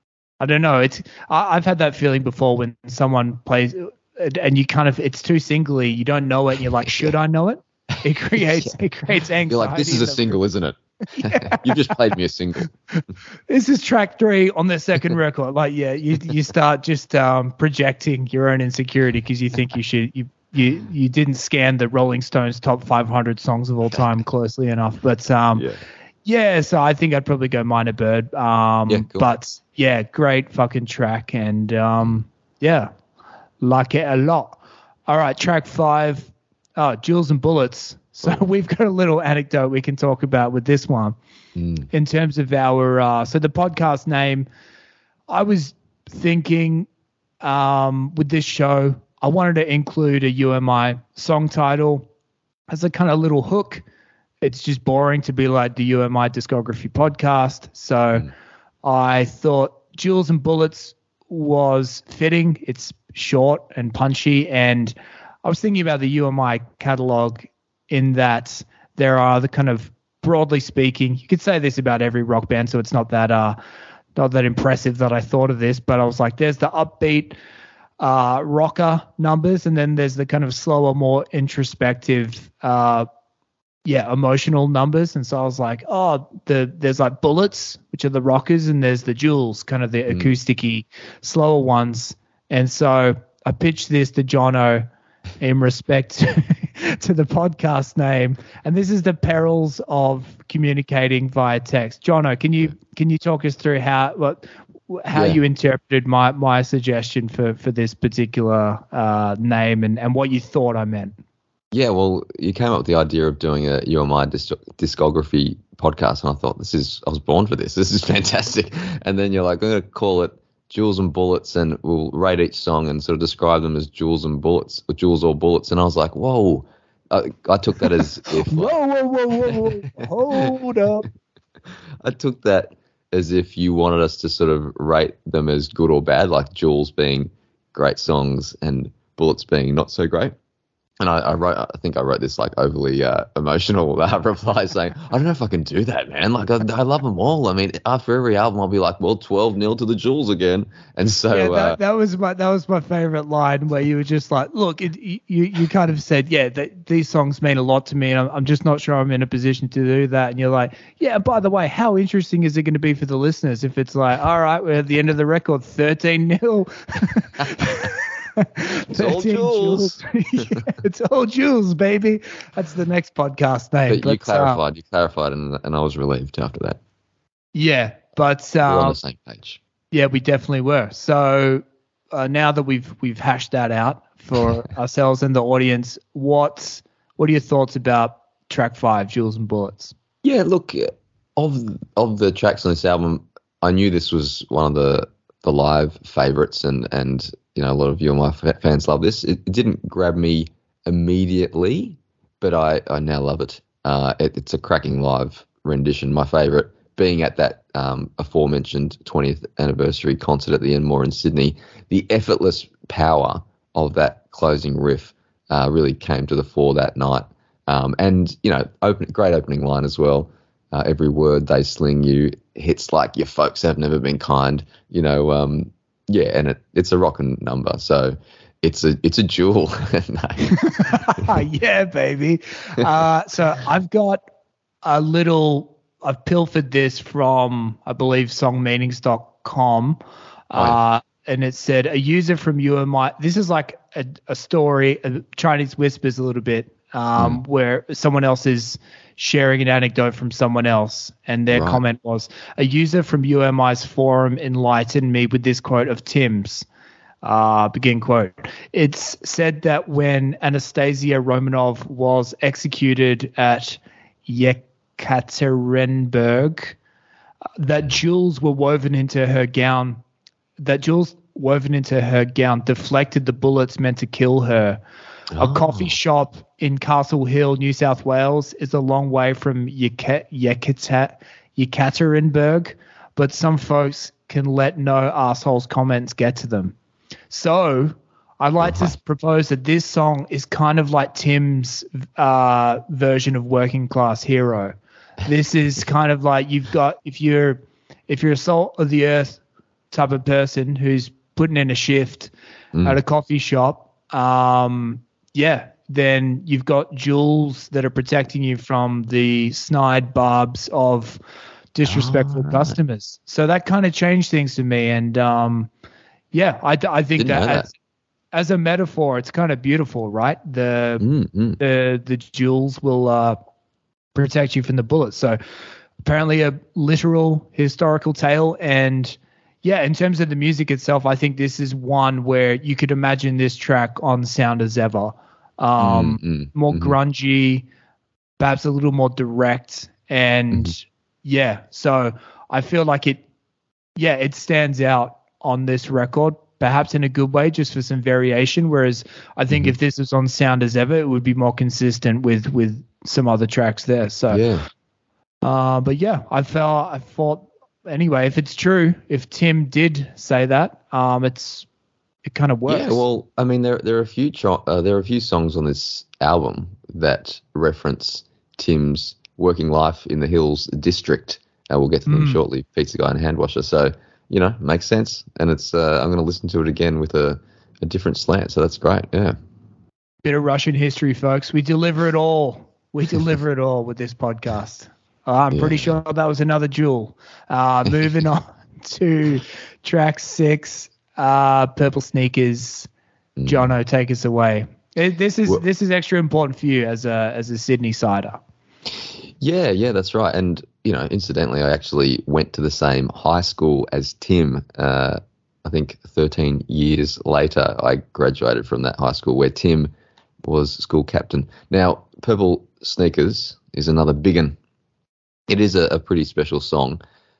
I don't know. It's I, I've had that feeling before when someone plays and and you kind of, it's too singly. You don't know it, and you're like, should I know it? It creates it creates anxiety. You're like, this is in a the- single, isn't it? You've just played me a single. This is track three on the second record. Like, yeah, you you start just um, projecting your own insecurity because you think you should you. You, you didn't scan the Rolling Stones top five hundred songs of all time closely enough, but um, Yeah. yeah, so I think I'd probably go Minor Bird. Um, Yeah, cool. But yeah, great fucking track, and um, yeah, like it a lot. All right, track five, oh, Jewels and Bullets. So we've got a little anecdote we can talk about with this one Mm. in terms of our, uh, so the podcast name, I was thinking um, with this show, I wanted to include a U M I song title as a kind of little hook. It's just boring to be like the U M I discography podcast. So I thought Jewels and Bullets was fitting. It's short and punchy, and I was thinking about the U M I catalog in that there are the kind of, broadly speaking, you could say this about every rock band, so it's not that uh not that impressive that I thought of this, but I was like, there's the upbeat uh rocker numbers, and then there's the kind of slower, more introspective uh yeah emotional numbers. And so I was like, oh, the there's like Bullets, which are the rockers, and there's the Jewels, kind of the mm. acousticy slower ones. And so I pitched this to Jono in respect to the podcast name, and this is the perils of communicating via text. Jono, can you can you talk us through how what how yeah. you interpreted my my suggestion for for this particular uh, name, and and what you thought I meant? Yeah, well, you came up with the idea of doing a U M I disc- discography podcast, and I thought, this is I was born for this. This is fantastic. And then you're like, I'm going to call it Jewels and Bullets, and we'll rate each song and sort of describe them as Jewels and Bullets, or Jewels or Bullets. And I was like, whoa. I, I took that as if whoa, whoa, whoa, whoa, whoa, hold up. I took that as if you wanted us to sort of rate them as good or bad, like Jewels being great songs and Bullets being not so great. And I, I wrote, I think I wrote this like overly uh, emotional uh, reply saying, I don't know if I can do that, man. Like I, I love them all. I mean, after every album, I'll be like, well, twelve nil to the Jewels again. And so yeah, that, uh, that was my that was my favorite line, where you were just like, look, it, you you kind of said, yeah, that these songs mean a lot to me, and I'm, I'm just not sure I'm in a position to do that. And you're like, yeah, by the way, how interesting is it going to be for the listeners if it's like, all right, we're at the end of the record, thirteen nil. It's all Jewels. Yeah, it's all Jewels, baby. That's the next podcast name. But, but you clarified, uh, you clarified, and and I was relieved after that. Yeah, but um, we're on the same page. Yeah, we definitely were. So uh, now that we've we've hashed that out for ourselves and the audience, what what are your thoughts about track five, Jewels and Bullets? Yeah, look, of of the tracks on this album, I knew this was one of the the live favorites, and and you know, a lot of you and my fans love this. It, it didn't grab me immediately, but I, I now love it. Uh, it. It's a cracking live rendition. My favorite being at that um, aforementioned twentieth anniversary concert at the Enmore in Sydney. The effortless power of that closing riff uh, really came to the fore that night. Um, and, you know, open, great opening line as well. Uh, every word they sling you hits like your folks have never been kind, you know, um, yeah, and it, it's a rockin' number, so it's a it's a jewel. Yeah, baby. Uh, so I've got a little. I've pilfered this from, I believe, song meanings dot com, uh, oh, yeah. And it said a user from U M I. This is like a, a story, a Chinese whispers a little bit, um, mm. where someone else is sharing an anecdote from someone else, and their right. comment was, a user from U M I's forum enlightened me with this quote of Tim's, uh, begin quote. It's said that when Anastasia Romanov was executed at Yekaterinburg, that jewels were woven into her gown, that jewels woven into her gown deflected the bullets meant to kill her. A oh. coffee shop in Castle Hill, New South Wales, is a long way from Yek- Yekata- Yekaterinburg, but some folks can let no assholes comments get to them. So I'd like uh-huh. to propose that this song is kind of like Tim's uh, version of Working Class Hero. This is kind of like, you've got, if you're if you're a salt of the earth type of person who's putting in a shift mm. at a coffee shop, um, yeah, then you've got jewels that are protecting you from the snide barbs of disrespectful oh, right. customers. So that kind of changed things to me. And um, yeah, I, I think that, that. As, as a metaphor, it's kind of beautiful, right? The mm, mm. the the jewels will uh, protect you from the bullets. So apparently a literal historical tale. And yeah, in terms of the music itself, I think this is one where you could imagine this track on Sound as Ever. Um, mm, mm, more mm-hmm. grungy, perhaps a little more direct. And mm-hmm. yeah, so I feel like it, yeah, it stands out on this record, perhaps in a good way, just for some variation. Whereas I think mm-hmm. if this was on Sound as Ever, it would be more consistent with, with some other tracks there. So, yeah. Uh, but yeah, I felt, I thought anyway, if it's true, if Tim did say that, um, it's it kind of works. Yeah, well, I mean, there there are a few cho- uh, there are a few songs on this album that reference Tim's working life in the Hills district. Uh, we'll get to them Mm. shortly. Pizza Guy and Hand Washer. So you know, makes sense. And it's uh, I'm going to listen to it again with a, a different slant. So that's great. Yeah. Bit of Russian history, folks. We deliver it all. We deliver it all with this podcast. Uh, I'm Yeah. pretty sure that was another jewel. Uh, moving on to track six, uh, Purple Sneakers. Mm. Jono, take us away. It- This is Well- this is extra important for you as a as a Sydney sider. Yeah, yeah, that's right. And, you know, incidentally, I actually went to the same high school as Tim. Uh, I think thirteen years later, I graduated from that high school where Tim was school captain. Now, Purple Sneakers is another big one. It is a, a pretty special song.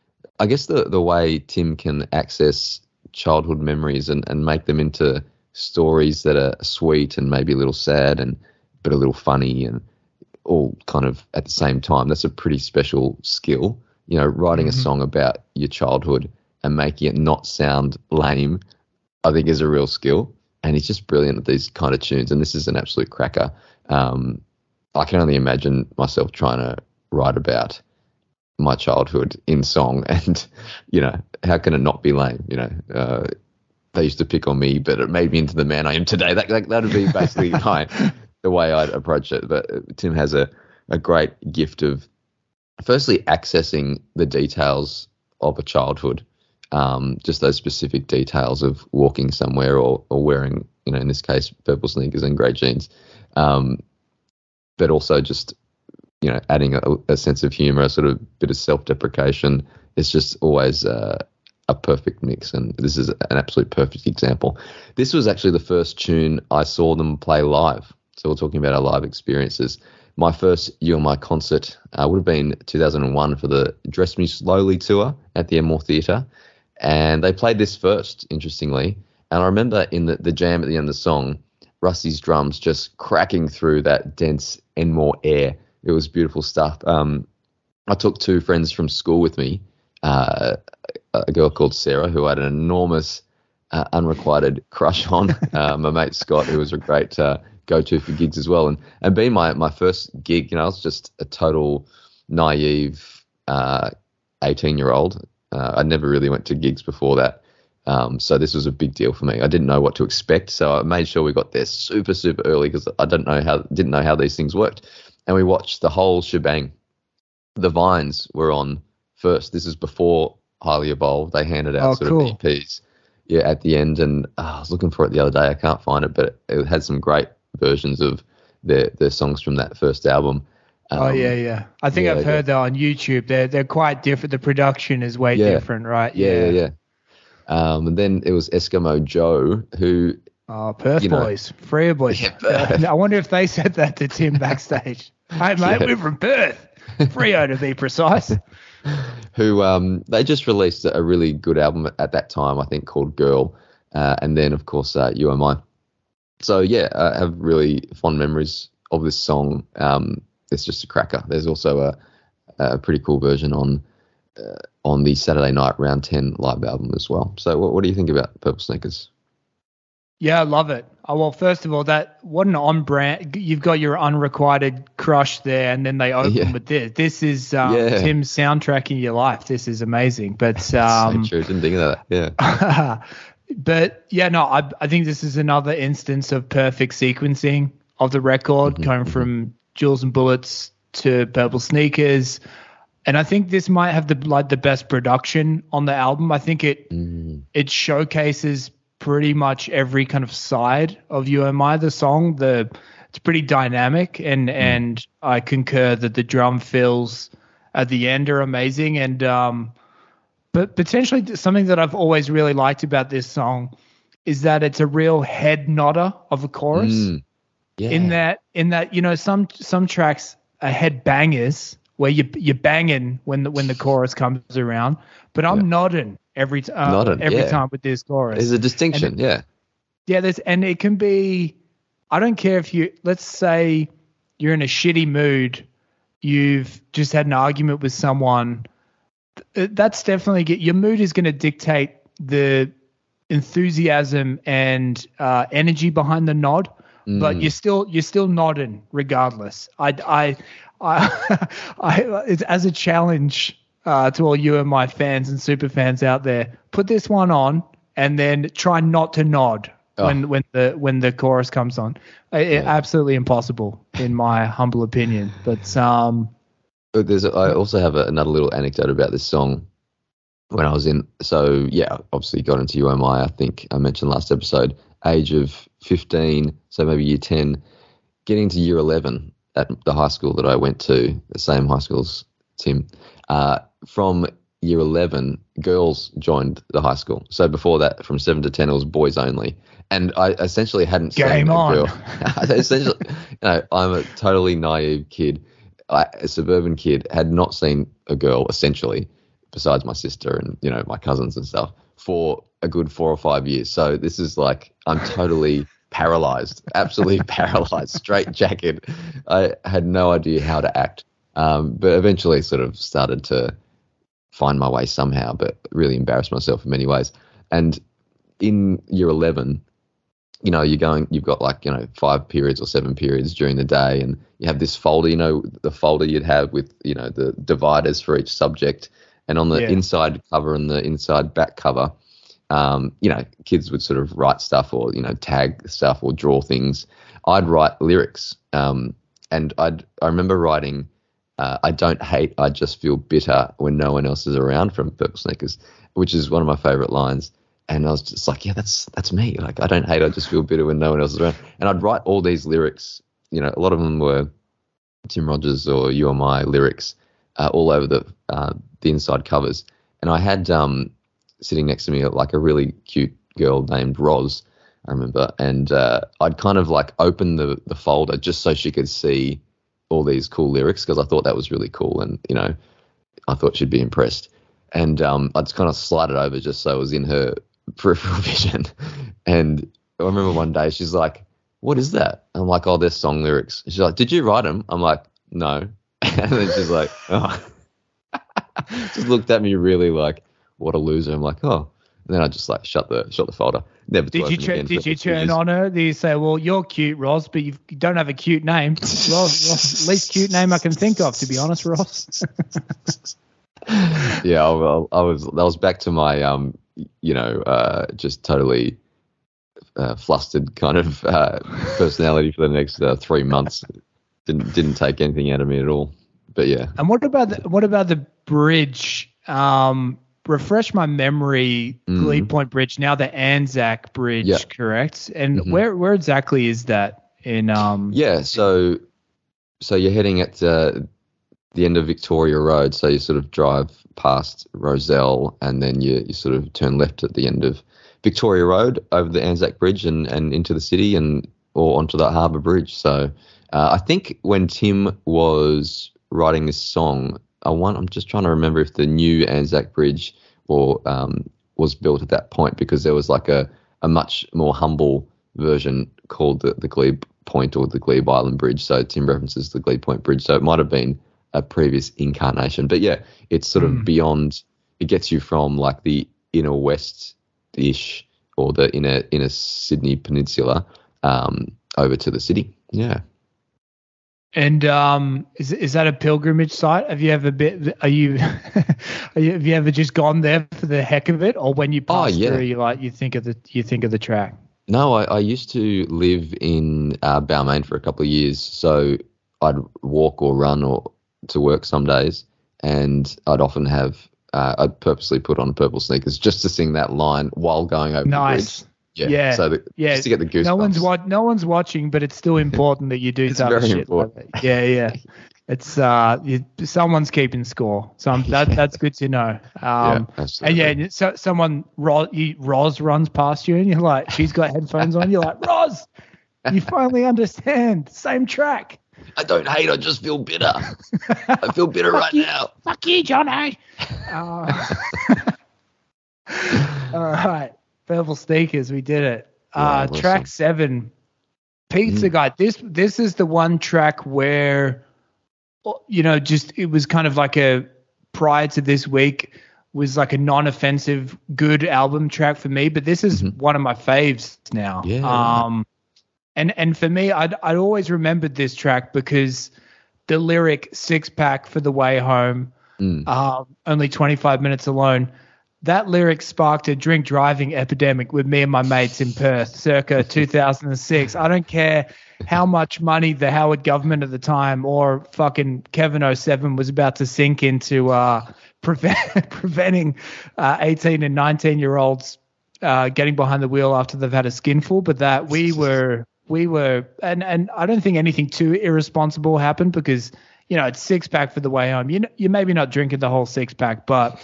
I guess the, the way Tim can access childhood memories and, and make them into stories that are sweet and maybe a little sad and but a little funny and all kind of at the same time. That's a pretty special skill. You know, writing Mm-hmm. a song about your childhood and making it not sound lame, I think is a real skill. And he's just brilliant at these kind of tunes. And this is an absolute cracker. Um, I can only imagine myself trying to write about my childhood in song. And, you know, how can it not be lame? You know, uh, they used to pick on me, but it made me into the man I am today. That, that, that'd be basically my, the way I'd approach it. But Tim has a, a great gift of firstly accessing the details of a childhood, um, just those specific details of walking somewhere or, or wearing, you know, in this case, purple sneakers and grey jeans, um, but also just, you know, adding a, a sense of humour, a sort of bit of self-deprecation. It's just always uh, a perfect mix, and this is an absolute perfect example. This was actually the first tune I saw them play live. So we're talking about our live experiences. My first You and My concert uh, would have been two thousand one for the Dress Me Slowly tour at the Enmore Theatre. And they played this first, interestingly. And I remember in the, the jam at the end of the song, Rusty's drums just cracking through that dense Enmore air. It was beautiful stuff. Um, I took two friends from school with me, uh, a girl called Sarah, who I had an enormous uh, unrequited crush on, uh, my mate Scott, who was a great uh, go-to for gigs as well. And and being my, my first gig, you know, I was just a total naive uh, eighteen-year-old. Uh, I never really went to gigs before that. Um, so this was a big deal for me. I didn't know what to expect, so I made sure we got there super, super early because I didn't know how didn't know how these things worked. And we watched the whole shebang. The Vines were on first. This is before Highly Evolved. They handed out Oh, sort cool. of E Ps, yeah, at the end. And uh, I was looking for it the other day. I can't find it, but it had some great versions of their their songs from that first album. Um, Oh yeah, yeah. I think yeah, I've heard that on YouTube. They're they're quite different. The production is way Yeah. different, right? Yeah, yeah, yeah. Um, and then it was Eskimo Joe, who Oh, Perth You know. boys, Freo boys. Yeah, Perth. I wonder if they said that to Tim backstage. Hey mate, Yeah. we're from Perth, Freo to be precise. who um, they just released a really good album at that time, I think, called Girl. Uh, and then, of course, uh, You Are Mine. So, yeah, I have really fond memories of this song. Um, it's just a cracker. There's also a, a pretty cool version on uh, on the Saturday Night Round ten live album as well. So what, what do you think about Purple Sneakers? Yeah, I love it. Oh, well, first of all, that what an on brand. You've got your unrequited crush there, and then they open Yeah. with this. This is um, Yeah. Tim's soundtrack in your life. This is amazing. But um, so true. Didn't think of that. Yeah. but yeah, no, I I think this is another instance of perfect sequencing of the record, going from Jewels and Bullets to Purple Sneakers. And I think this might have the like the best production on the album. I think it Mm. it showcases pretty much every kind of side of You and I, the song. The it's pretty dynamic, and and I concur that the drum fills at the end are amazing. And um, but potentially something that I've always really liked about this song is that it's a real head nodder of a chorus. Mm. Yeah. In that in that you know some some tracks are head bangers where you you're banging when the when the chorus comes around, but I'm Yeah. nodding every t- uh, Nodding, every yeah. time with this chorus. There's a distinction. Yeah. Yeah, there's and it can be. I don't care if you. Let's say you're in a shitty mood. You've just had an argument with someone, Uh, That's definitely get, your mood is going to dictate the enthusiasm and uh, energy behind the nod, but Mm. you're still you're still nodding regardless. I I I, I it's, as a challenge uh, to all you and my fans and super fans out there, put this one on and then try not to nod Oh. when when the when the chorus comes on. I- I- Absolutely impossible in my humble opinion. But um, But there's, a, I also have a, another little anecdote about this song. When I was in, so yeah, obviously got into U M I. I think I mentioned last episode, age of fifteen, so maybe year ten, getting to year eleven at the high school that I went to, the same high school as Tim. Uh, from year eleven, girls joined the high school. So before that, from seven to ten, it was boys only. And I essentially hadn't Game seen on. a girl. essentially, you know, I'm a totally naive kid, I, a suburban kid, had not seen a girl essentially, besides my sister and, you know, my cousins and stuff, for a good four or five years. So this is like, I'm totally paralyzed, absolutely paralyzed, straight jacket. I had no idea how to act. Um, but eventually sort of started to find my way somehow, but really embarrassed myself in many ways. And in year eleven, you know, you're going, you've got like, you know, five periods or seven periods during the day, and you have this folder, you know, the folder you'd have with, you know, the dividers for each subject. And on the Yeah. inside cover and the inside back cover, um, you know, kids would sort of write stuff or, you know, tag stuff or draw things. I'd write lyrics. Um, and I'd, I remember writing, uh, I don't hate, I just feel bitter when no one else is around, from Purple Sneakers, which is one of my favorite lines. And I was just like, yeah, that's, that's me. Like, I don't hate, I just feel bitter when no one else is around. And I'd write all these lyrics, you know, a lot of them were Tim Rogers or U M I lyrics, uh, all over the, uh, the inside covers. And I had um, sitting next to me like a really cute girl named Roz, I remember, and uh, I'd kind of like open the, the folder just so she could see all these cool lyrics, because I thought that was really cool, and, you know, I thought she'd be impressed. And um, I'd kind of slide it over just so it was in her peripheral vision. And I remember one day she's like, what is that? I'm like, oh, they're song lyrics. She's like, did you write them? I'm like, no. And then she's like, oh. Just looked at me really like, what a loser. I'm like, oh. And then I just like shut the shut the folder. Never. Did you turn? Did you turn on her? Did you say, "Well, you're cute, Ross, but you've, you don't have a cute name"? Ross, Ross, least cute name I can think of, to be honest, Ross. Yeah, well, I was. That was back to my, um, you know, uh, just totally uh, flustered kind of uh, personality for the next uh, three months. Didn't didn't take anything out of me at all. But yeah. And what about the, what about the bridge? Um, refresh my memory. Mm. Glebe Point Bridge, now the Anzac Bridge, Yeah. correct? And Mm-hmm. where where exactly is that in? Um, Yeah, so so you're heading at uh, the end of Victoria Road, so you sort of drive past Roselle, and then you, you sort of turn left at the end of Victoria Road over the Anzac Bridge and, and into the city, and or onto the Harbour Bridge. So uh, I think when Tim was writing this song, I want, I'm just trying to remember if the new Anzac Bridge or um, was built at that point, because there was like a, a much more humble version called the, the Glebe Point or the Glebe Island Bridge. So Tim references the Glebe Point Bridge. So it might have been a previous incarnation. But yeah, it's sort Mm. of beyond, it gets you from like the inner west-ish or the inner, inner Sydney Peninsula um, over to the city. Yeah. And um, is is that a pilgrimage site? Have you ever been? Are you, are you? Have you ever just gone there for the heck of it, or when you pass Oh, yeah. through, you like you think of the you think of the track? No, I, I used to live in uh, Balmain for a couple of years, so I'd walk or run or to work some days, and I'd often have uh, I'd purposely put on Purple Sneakers just to sing that line while going over Nice. the bridge. Yeah, Yeah. So the, Yeah. just to get the goosebumps. No one's wa- No one's watching, but it's still important that you do It's type of very shit important. like that. Yeah, yeah. It's uh, you, someone's keeping score. So I'm, that that's good to know. Um, and absolutely. yeah, and so someone Ro, you, Roz runs past you, and you're like, she's got headphones on. You're like, Roz, you finally understand. Same track. I don't hate, I just feel bitter. I feel bitter right you. now. Fuck you, Johnny. Uh, all right, Purple Sneakers, we did it. Uh, Yeah, track awesome. seven, Pizza Mm. Guy. This this is the one track where, you know, just it was kind of like a prior to this week was like a non-offensive, good album track for me, but this is mm-hmm. one of my faves now. Yeah. Um, and and for me, I'd I'd always remembered this track because the lyric "six pack for the way home," mm. um, only twenty-five minutes alone. That lyric sparked a drink driving epidemic with me and my mates in Perth, circa two thousand six. I don't care how much money the Howard government at the time or fucking Kevin oh seven was about to sink into uh, prevent, preventing uh, eighteen and nineteen year olds uh, getting behind the wheel after they've had a skinful. But that we were, we were, and, and I don't think anything too irresponsible happened because, you know, it's six pack for the way home. You you're maybe not drinking the whole six pack, but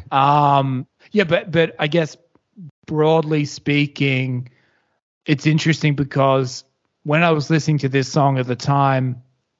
um, yeah, but but I guess broadly speaking, it's interesting because when I was listening to this song at the time,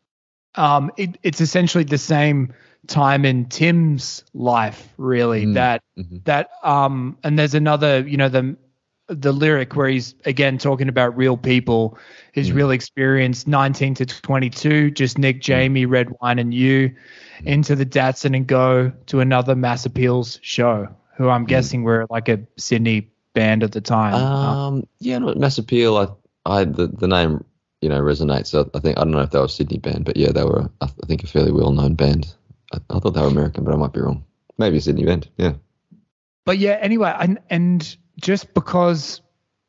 um, it, it's essentially the same time in Tim's life, really. Mm. That mm-hmm. that um, and there's another, you know, the the lyric where he's again talking about real people, his mm. real experience, nineteen to twenty-two, just Nick, Jamie, mm. red wine, and you, mm. into the Datsun and go to another Mass Appeals show, who I'm mm. guessing were like a Sydney band at the time. Um, uh, yeah, no, Mass Appeal. I, I, the the name, you know, resonates. So I think I don't know if they were a Sydney band, but yeah, they were. I think a fairly well known band. I, I thought they were American, but I might be wrong. Maybe a Sydney band. Yeah. But yeah, anyway, and and. Just because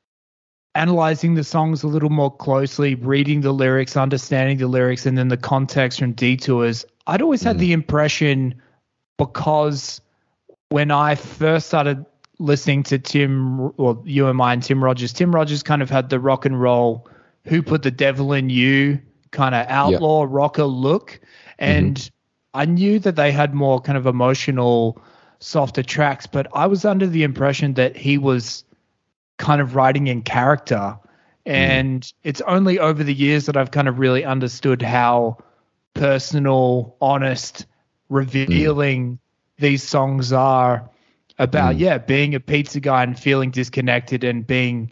analyzing the songs a little more closely, reading the lyrics, understanding the lyrics, and then the context from Detours, I'd always had mm. the impression, because when I first started listening to Tim, well, you and I and Tim Rogers, Tim Rogers kind of had the rock and roll, Who Put the Devil in You kind of outlaw yep. rocker look. And mm-hmm. I knew that they had more kind of emotional, softer tracks, but I was under the impression that he was kind of writing in character. And mm. it's only over the years that I've kind of really understood how personal, honest, revealing mm. these songs are about, mm. yeah, being a pizza guy and feeling disconnected and being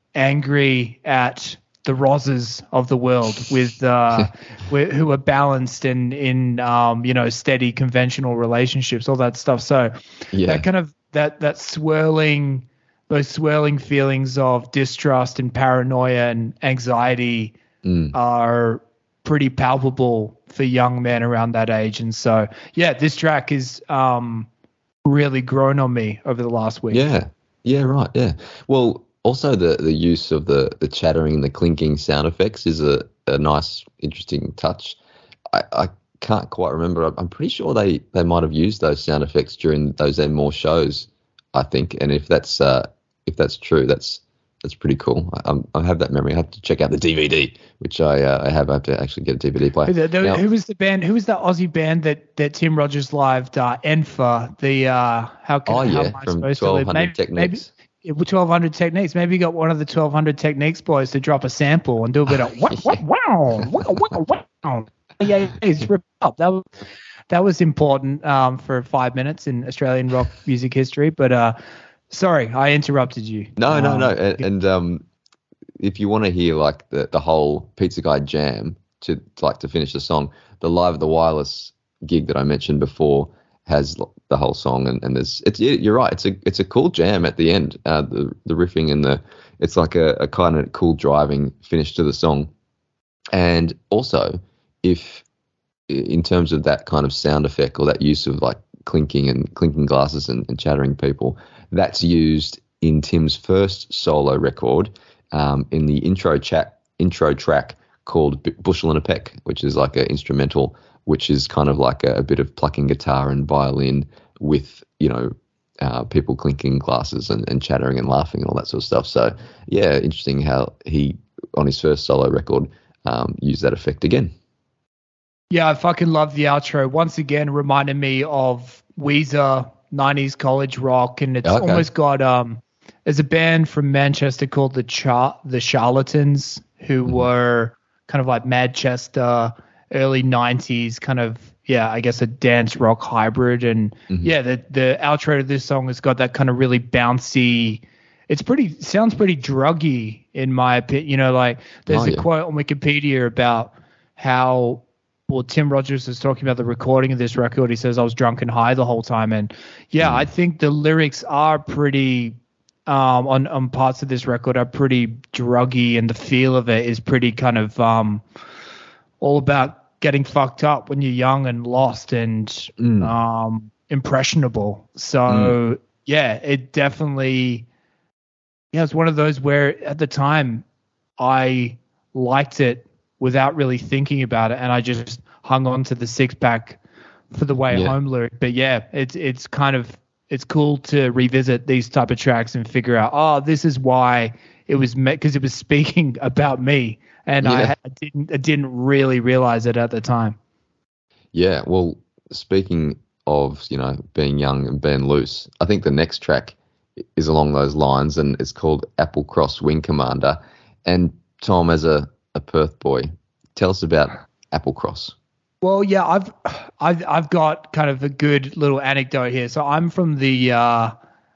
angry at the Rosses of the world with uh, who are balanced and in um, you know, steady conventional relationships, all that stuff. So yeah. that kind of that that swirling, those swirling feelings of distrust and paranoia and anxiety mm. are pretty palpable for young men around that age. And so yeah, this track is um, really grown on me over the last week. Yeah, yeah, right, yeah. Well. Also, the, the use of the, the chattering and the clinking sound effects is a, a nice, interesting touch. I, I can't quite remember. I'm pretty sure they, they might have used those sound effects during those and more shows, I think. And if that's uh, if that's true, that's that's pretty cool. I, I'm, I have that memory. I have to check out the D V D, which I uh, I have. I have to actually get a D V D player. Who, the, now, who was the band? Who was that Aussie band that, that Tim Rogers lived? Uh, Enfa. The uh, how can oh how yeah, am I from supposed twelve to live? hundred Maybe, Techniques. Maybe, twelve hundred Techniques. Maybe you got one of the twelve hundred Techniques boys to drop a sample and do a bit of wow, wow, wow, wow, wow. Yeah, yeah, it's ripped up. That was, that was important um, for five minutes in Australian rock music history. But uh, sorry, I interrupted you. No, um, no, no. And, and um, if you want to hear like the, the whole Pizza Guy jam to like to finish the song, the Live at the Wireless gig that I mentioned before has the whole song, and, and there's it's you're right, it's a it's a cool jam at the end, uh, the the riffing and the it's like a, a kind of cool driving finish to the song. And also, if in terms of that kind of sound effect or that use of like clinking and clinking glasses and, and chattering people, that's used in Tim's first solo record, um, in the intro chat intro track called Bushel and a Peck, which is like an instrumental, which is kind of like a, a bit of plucking guitar and violin with, you know, uh, people clinking glasses and, and chattering and laughing and all that sort of stuff. So, yeah, interesting how he, on his first solo record, um, used that effect again. Yeah, I fucking love the outro. Once again, reminded me of Weezer, nineties college rock, and it's okay. almost got um, there's a band from Manchester called the Char- the Charlatans, who mm-hmm. were kind of like Manchester, early nineties kind of, yeah, I guess a dance rock hybrid. And mm-hmm. yeah, the the outro to this song has got that kind of really bouncy. It's pretty sounds pretty druggy in my opinion. You know, like there's oh, a yeah. quote on Wikipedia about how well, Tim Rogers was talking about the recording of this record. He says I was drunk and high the whole time, and yeah, mm. I think the lyrics are pretty um, on on parts of this record are pretty druggy, and the feel of it is pretty kind of um, all about getting fucked up when you're young and lost and mm. um, impressionable. So mm. yeah, it definitely yeah, it's one of those where at the time I liked it without really thinking about it, and I just hung on to the six pack for the way yeah. home lyric. But yeah, it's it's kind of it's cool to revisit these type of tracks and figure out, oh, this is why it was because it was speaking about me, and yeah. I, I didn't I didn't really realize it at the time. Yeah, well, speaking of, you know, being young and being loose, I think the next track is along those lines, and it's called Applecross Wing Commander. And Tom, as a a Perth boy, tell us about Applecross. Well, yeah, I've I've I've got kind of a good little anecdote here. So I'm from the uh,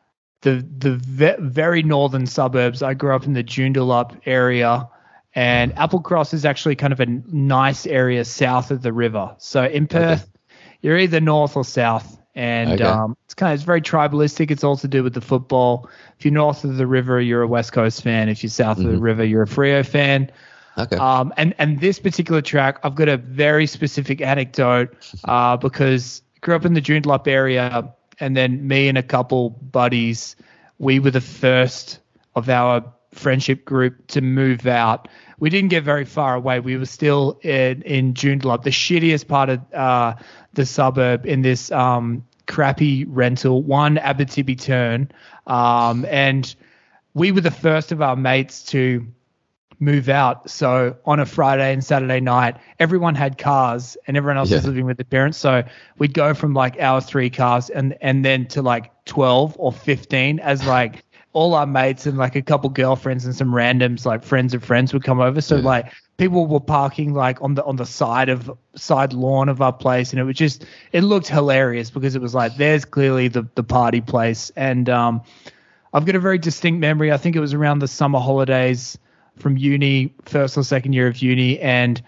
the the ve- very northern suburbs. I grew up in the Joondalup area, and Applecross is actually kind of a nice area south of the river. So in Perth, okay. you're either north or south, and okay. um, it's kind of it's very tribalistic. It's all to do with the football. If you're north of the river, you're a West Coast fan. If you're south mm-hmm. of the river, you're a Freo fan. Okay. Um, and, and this particular track, I've got a very specific anecdote uh, because I grew up in the Joondalup area, and then me and a couple buddies, we were the first of our friendship group to move out. We didn't get very far away. We were still in, in Joondalup, the shittiest part of uh, the suburb, in this um, crappy rental, one Abitibi turn. Um, and we were the first of our mates to move out. So on a Friday and Saturday night, everyone had cars and everyone else yeah. was living with their parents. So we'd go from like our three cars and, and then to like twelve or fifteen as like all our mates and like a couple girlfriends and some randoms, like friends of friends, would come over. So yeah. like people were parking like on the, on the side of side lawn of our place. And it was just, it looked hilarious because it was like, there's clearly the, the party place. And um, I've got a very distinct memory. I think it was around the summer holidays from uni, first or second year of uni, and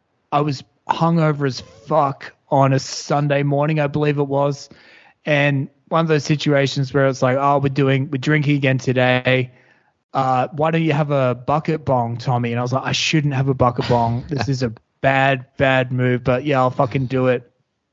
I was hungover as fuck on a Sunday morning, I believe it was, and one of those situations where it's like, oh, we're doing, we're drinking again today. Uh, why don't you have a bucket bong, Tommy? And I was like, I shouldn't have a bucket bong. This is a bad, bad move, but yeah, I'll fucking do it.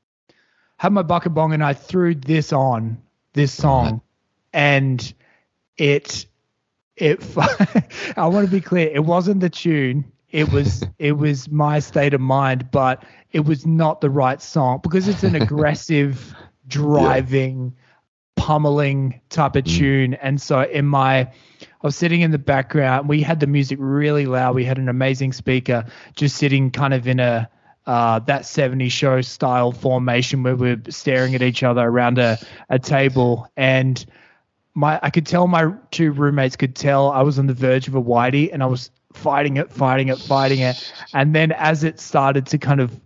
Had my bucket bong, and I threw this on, this song, and it. It, I want to be clear. It wasn't the tune. It was, it was my state of mind, but it was not the right song because it's an aggressive, driving, yeah. pummeling type of mm. tune. And so in my, I was sitting in the background. We had the music really loud. We had an amazing speaker just sitting kind of in a, uh, that seventies show style formation where we're staring at each other around a, a table. And My, I could tell my two roommates could tell I was on the verge of a whitey, and I was fighting it, fighting it, fighting it. And then as it started to kind of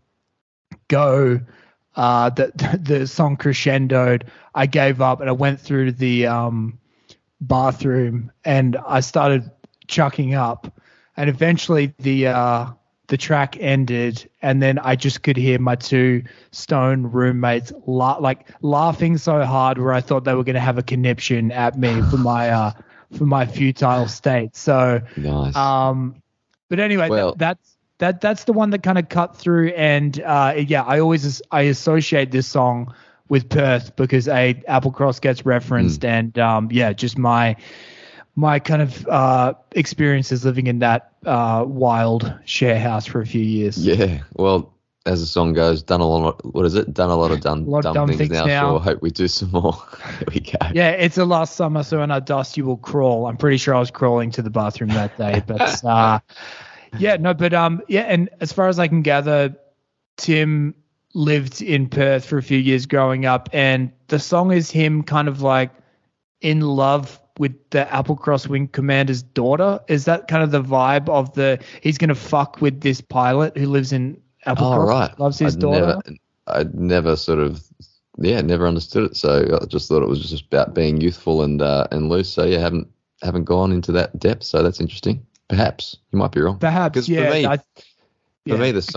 go, uh, the, the song crescendoed, I gave up and I went through the um, bathroom and I started chucking up. And eventually the uh, the track ended, and then I just could hear my two stone roommates la- like laughing so hard where I thought they were going to have a conniption at me for my uh, for my futile state. So, nice. um, but anyway, well, that, that's that that's the one that kind of cut through, and uh, yeah, I always I associate this song with Perth because a Applecross gets referenced, mm. and um, yeah, just my. my kind of uh, experiences living in that uh, wild share house for a few years. Yeah, well, as the song goes, done a lot. Of, what is it? Done a lot of done, lot dumb, dumb things, things now. now. So I hope we do some more. There we go. Yeah, it's the last summer, so when I dust, you will crawl. I'm pretty sure I was crawling to the bathroom that day, but uh, yeah, no, but um, yeah, and as far as I can gather, Tim lived in Perth for a few years growing up, and the song is him kind of like in love with the Applecross Wing Commander's daughter. Is that kind of the vibe of the, he's going to fuck with this pilot who lives in Applecross, oh, right. loves his I'd daughter? Never, I'd never sort of, yeah, never understood it. So I just thought it was just about being youthful and uh, and loose. So yeah, haven't haven't gone into that depth. So that's interesting. Perhaps. You might be wrong. Perhaps, yeah. For me, I, for yeah. me, the song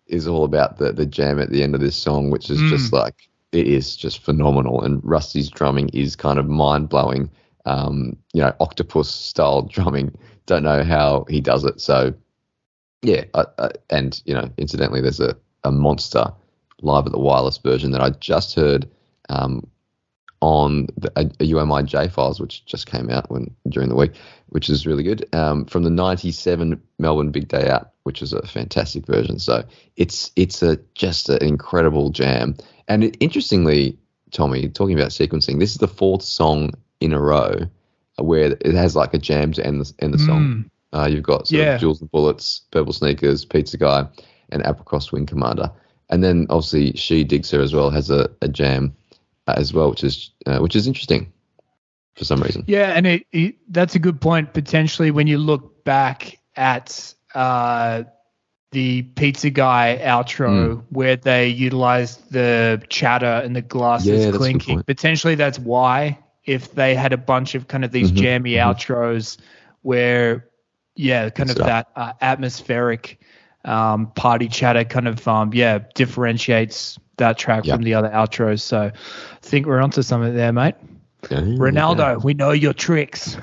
is all about the the jam at the end of this song, which is mm. just like, it is just phenomenal. And Rusty's drumming is kind of mind blowing. Um, you know, octopus style drumming. Don't know how he does it. So yeah, I, I, and you know, incidentally, there's a, a monster live at the Wireless version that I just heard um, on the a, a U M I J files, which just came out when during the week, which is really good. Um, from the ninety-seven Melbourne Big Day Out, which is a fantastic version. So it's it's a just an incredible jam. And it, interestingly, Tommy, talking about sequencing, this is the fourth song in a row where it has like a jam to end the, end the mm. song. Uh, you've got sort yeah. of Jules and Bullets, Purple Sneakers, Pizza Guy, and Applecross Wing Commander. And then obviously She Digs Her as well has a, a jam uh, as well, which is uh, which is interesting for some reason. Yeah, and it, it, that's a good point potentially when you look back at uh, the Pizza Guy outro mm. where they utilized the chatter and the glasses yeah, clinking. Potentially that's why, if they had a bunch of kind of these mm-hmm, jammy mm-hmm. outros where, yeah, kind that's of right. that uh, atmospheric um, party chatter kind of, um, yeah, differentiates that track yep. from the other outros. So I think we're onto something there, mate. Yeah, Ronaldo, yeah. we know your tricks.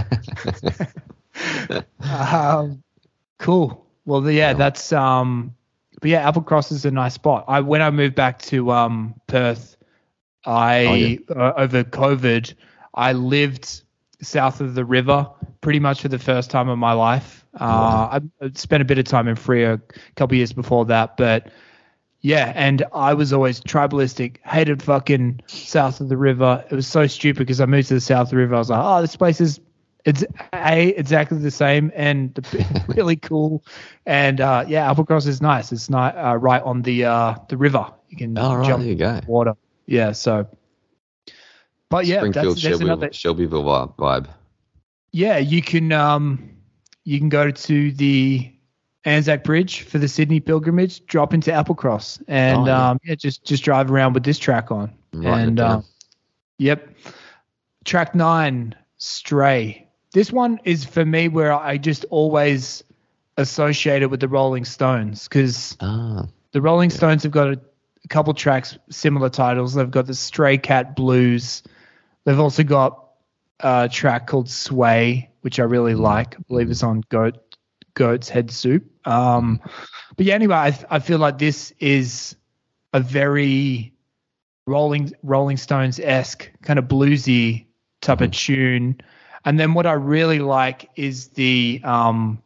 um, cool. Well, yeah, yeah, that's, um, but yeah, Applecross is a nice spot. I, when I moved back to um, Perth, I, oh, yeah. uh, over COVID, I lived south of the river pretty much for the first time in my life. Uh, wow. I, I spent a bit of time in Freo a couple of years before that, but yeah, and I was always tribalistic, hated fucking south of the river. It was so stupid because I moved to the south of the river. I was like, oh, this place is, it's a exactly the same and really cool. And uh, yeah, Applecross is nice. It's not uh, right on the uh, the river. You can oh, right, jump there you go. in the water. Yeah, so. But yeah, Springfield, that's, that's Shelbyville, another. Shelbyville vibe. Yeah, you can um, you can go to the Anzac Bridge for the Sydney pilgrimage, drop into Applecross, and oh, yeah. um, yeah, just just drive around with this track on. Right, and um, yep, track nine, Stray. This one is for me where I just always associate it with the Rolling Stones because ah, the Rolling yeah. Stones have got a, a couple tracks, similar titles. They've got the Stray Cat Blues. They've also got a track called Sway, which I really like. I believe it's on Goat Goat's Head Soup. Um, but yeah, anyway, I, I feel like this is a very Rolling Rolling Stones-esque kind of bluesy type mm-hmm. of tune. And then what I really like is the um,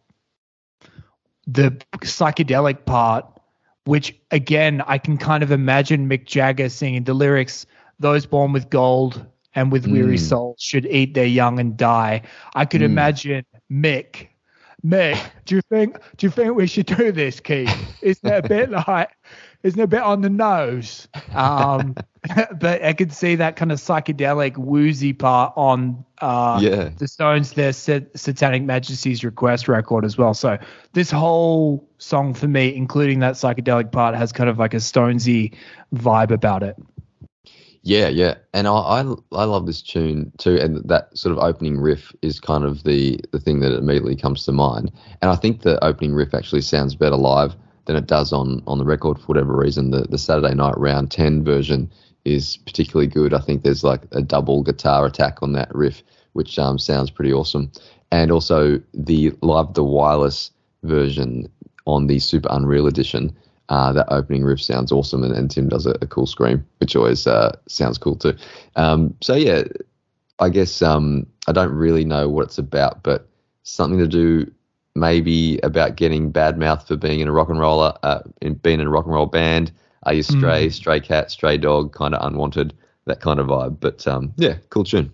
the psychedelic part, which again I can kind of imagine Mick Jagger singing the lyrics. Those born with gold and with weary mm. souls should eat their young and die. I could mm. imagine Mick. Mick, do you think do you think we should do this, Keith? Isn't it a bit like isn't it a bit on the nose? Um, but I could see that kind of psychedelic woozy part on uh, yeah. the Stones, their Sat- Satanic Majesty's Request record as well. So this whole song for me, including that psychedelic part, has kind of like a Stonesy vibe about it. Yeah, yeah, and I, I I love this tune too, and that sort of opening riff is kind of the the thing that immediately comes to mind. And I think the opening riff actually sounds better live than it does on, on the record for whatever reason. The the Saturday Night Round ten version is particularly good. I think there's like a double guitar attack on that riff, which um sounds pretty awesome. And also the Live the Wireless version on the Super Unreal edition. Uh, that opening riff sounds awesome, and, and Tim does a, a cool scream, which always uh, sounds cool too. Um, so yeah, I guess um, I don't really know what it's about, but something to do maybe about getting bad mouth for being in a rock and roller, uh, in being in a rock and roll band. Are you stray, mm. stray cat, stray dog, kind of unwanted, that kind of vibe. But um, yeah, cool tune.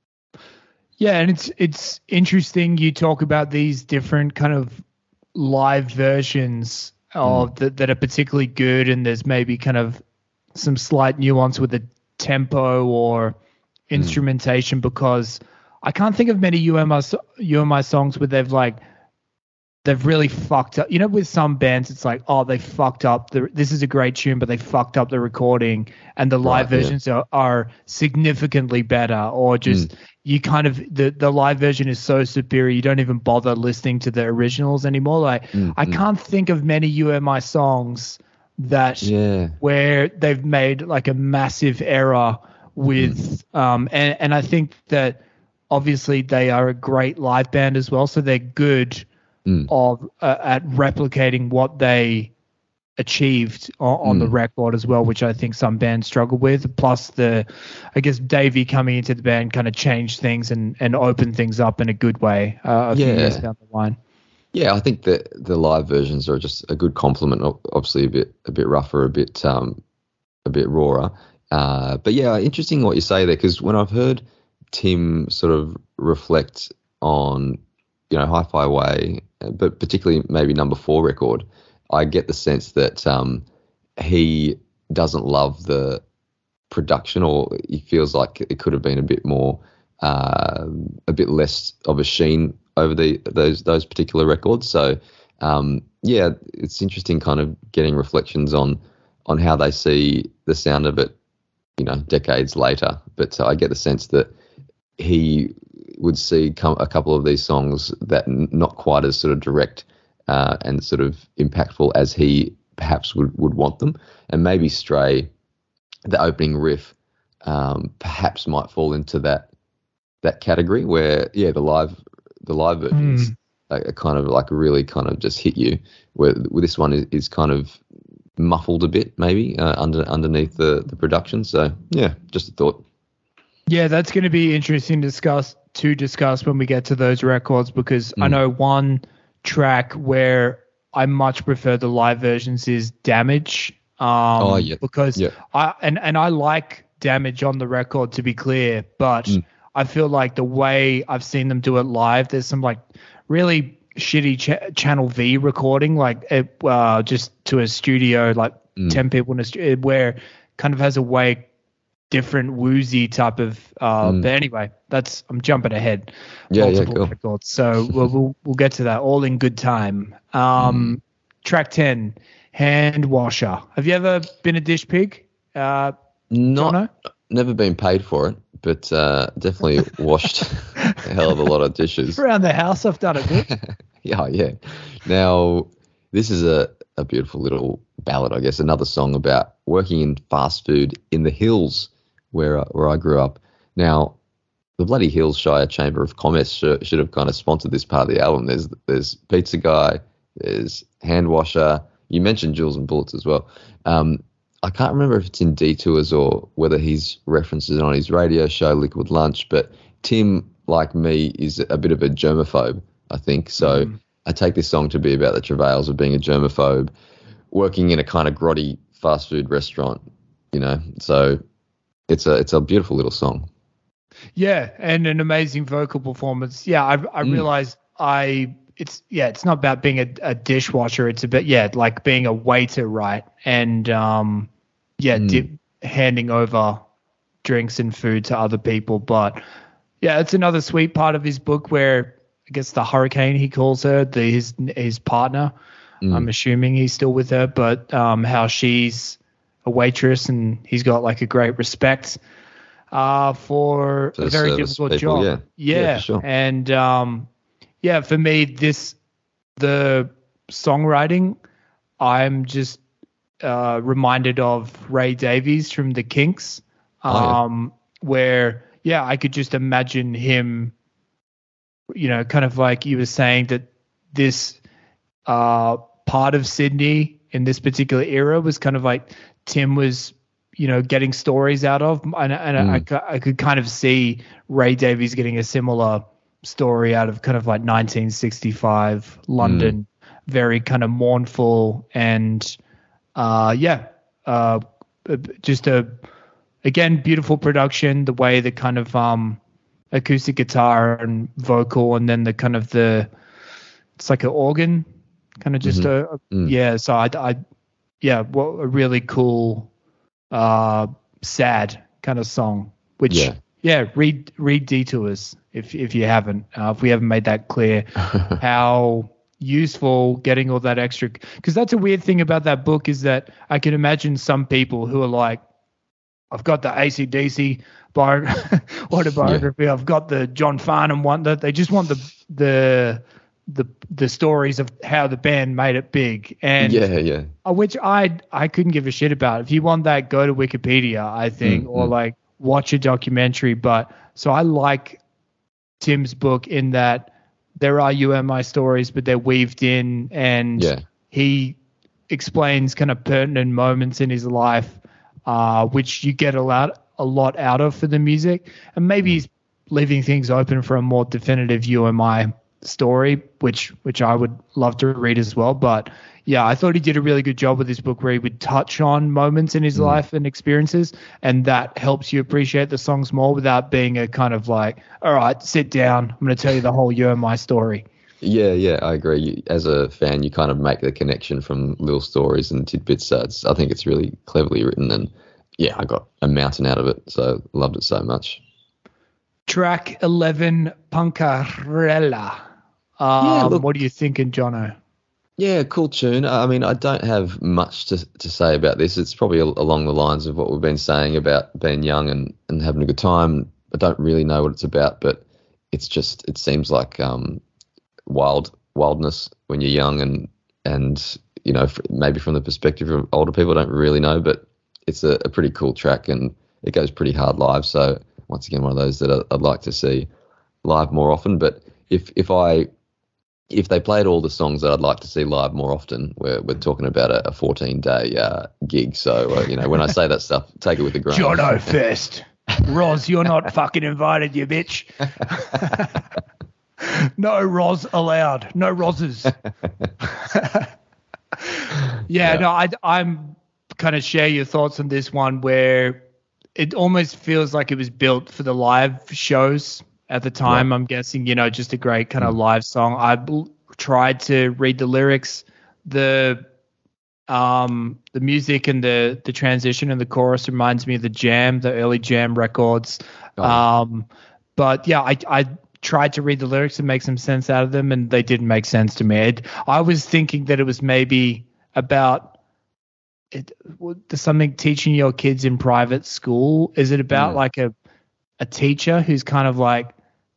Yeah, and it's it's interesting you talk about these different kind of live versions of mm. that, that are particularly good, and there's maybe kind of some slight nuance with the tempo or instrumentation mm. because I can't think of many U M I U M I songs where they've like they've really fucked up. You know, with some bands it's like, oh, they fucked up the this is a great tune, but they fucked up the recording, and the live right, versions yeah. are, are significantly better, or just mm. you kind of the the live version is so superior you don't even bother listening to the originals anymore. Like Mm, I mm. can't think of many U M I songs that Yeah. where they've made like a massive error with um and and I think that obviously they are a great live band as well, so they're good Mm. of uh, at replicating what they achieved on, on the Mm. record as well, which I think some bands struggle with. Plus the, I guess Davey coming into the band kind of changed things and, and opened things up in a good way uh, a few Yeah. years down the line. Yeah, I think that the live versions are just a good complement. ob- Obviously, a bit a bit rougher, a bit um, a bit rawer. Uh, but yeah, interesting what you say there, because when I've heard Tim sort of reflect on, you know, Hi-Fi Way, but particularly maybe Number Four record, I get the sense that um, he doesn't love the production, or he feels like it could have been a bit more, uh, a bit less of a sheen over the those those particular records. So um, yeah, it's interesting, kind of getting reflections on on how they see the sound of it, you know, decades later. But uh, I get the sense that he would see com- a couple of these songs that n- not quite as sort of direct uh, and sort of impactful as he perhaps would, would want them. And maybe Stray, the opening riff, um, perhaps might fall into that that category where, yeah, the live the live versions are, are kind of like really kind of just hit you. Where, where this one is, is kind of muffled a bit, maybe uh, under underneath the the production. So yeah, just a thought. Yeah, that's going to be interesting to discuss to discuss when we get to those records, because I Mm. know one track where I much prefer the live versions is Damage. Um, Oh, yeah. Because Yeah. I and and I like Damage on the record, to be clear, but Mm. I feel like the way I've seen them do it live, there's some like really shitty ch- Channel V recording, like it, uh, just to a studio, like Mm. ten people in a studio, where kind of has a way different woozy type of uh Mm. but anyway, that's I'm jumping ahead. Yeah, yeah, Multiple cool. records, so we'll, we'll we'll get to that all in good time. um Mm. Track ten, Hand Washer. Have you ever been a dish pig, uh Not Jono? never been paid for it, but uh, definitely washed a hell of a lot of dishes. Around the house I've done it bit. Yeah, yeah. Now, this is a, a beautiful little ballad, I guess, another song about working in fast food in the hills where, where I grew up. Now, the bloody Hills Shire Chamber of Commerce should, should have kind of sponsored this part of the album. There's there's Pizza Guy, there's Hand Washer. You mentioned Jules and Bullets as well. Um, I can't remember if it's in Detours or whether he's references it on his radio show, Liquid Lunch, but Tim, like me, is a bit of a germaphobe, I think. So Mm. I take this song to be about the travails of being a germaphobe, working in a kind of grotty fast food restaurant, you know. So it's a it's a beautiful little song. Yeah, and an amazing vocal performance. Yeah, I I Mm. realized I it's yeah, it's not about being a, a dishwasher. It's about yeah, like being a waiter, right? And um, yeah, Mm. di- handing over drinks and food to other people. But yeah, it's another sweet part of his book where I guess the hurricane, he calls her, the his his partner. Mm. I'm assuming he's still with her, but um, how she's a waitress and he's got like a great respect uh, for For a the very service difficult people, job. yeah. Yeah, Yeah, for sure. and um, yeah, for me, this the songwriting, I'm just uh, reminded of Ray Davies from the Kinks, Oh, yeah. um, where yeah, I could just imagine him, you know, kind of like you were saying that this uh, part of Sydney in this particular era was kind of like Tim was, you know, getting stories out of, and, and I, Mm. I could kind of see Ray Davies getting a similar story out of kind of like nineteen sixty-five London, very kind of mournful and uh, yeah, uh, just a again beautiful production. The way the kind of um, acoustic guitar and vocal, and then the kind of the it's like an organ, kind of just Mhm. a Mm. yeah. So I, I yeah, what a really cool, uh, sad kind of song. Which Yeah. yeah, read read Detours if if you haven't. Uh, if we haven't made that clear, how useful getting all that extra, because that's a weird thing about that book is that I can imagine some people who are like, I've got the A C D C bio- autobiography. Yeah. I've got the John Farnham one. That they just want the the the the stories of how the band made it big. And yeah, yeah. Which I I couldn't give a shit about. If you want that, go to Wikipedia, I think, mm, or mm. like watch a documentary. But so I like Tim's book in that there are U M I stories, but they're weaved in, and yeah. he explains kind of pertinent moments in his life, uh, which you get a lot, a lot out of for the music. And maybe he's leaving things open for a more definitive U M I story, which which I would love to read as well. But yeah, I thought he did a really good job with this book where he would touch on moments in his mm. life and experiences, and that helps you appreciate the songs more without being a kind of like, all right, sit down, I'm going to tell you the whole U M I story. Yeah, yeah, I agree. You, as a fan, you kind of make the connection from little stories and tidbits. So it's, I think it's really cleverly written, and yeah, I got a mountain out of it, so loved it so much. Track eleven, Punkarella. Um, yeah, look, what are you thinking, Jono? Yeah, cool tune. I mean, I don't have much to to say about this. It's probably along the lines of what we've been saying about being young and, and having a good time. I don't really know what it's about, but it's just, it seems like um, wild wildness when you're young, and, and you know, maybe from the perspective of older people, I don't really know, but it's a, a pretty cool track, and it goes pretty hard live. So once again, one of those that I'd like to see live more often. But if if I if they played all the songs that I'd like to see live more often, we're we're talking about a fourteen day uh, gig. So uh, you know, when I say that stuff, take it with a grain. Jono Fest. Roz, you're not fucking invited, you bitch. No Roz allowed. No Rozes. yeah, yeah, no, I, I'm kind of share your thoughts on this one, where it almost feels like it was built for the live shows at the time. Right. I'm guessing, you know, just a great kind of live song. I b- tried to read the lyrics, the um, the music and the the transition and the chorus reminds me of the Jam, the early Jam records. Oh. Um, but yeah, I I tried to read the lyrics and make some sense out of them, and they didn't make sense to me. It, I was thinking that it was maybe about it, something teaching your kids in private school. Is it about mm. like a a teacher who's kind of like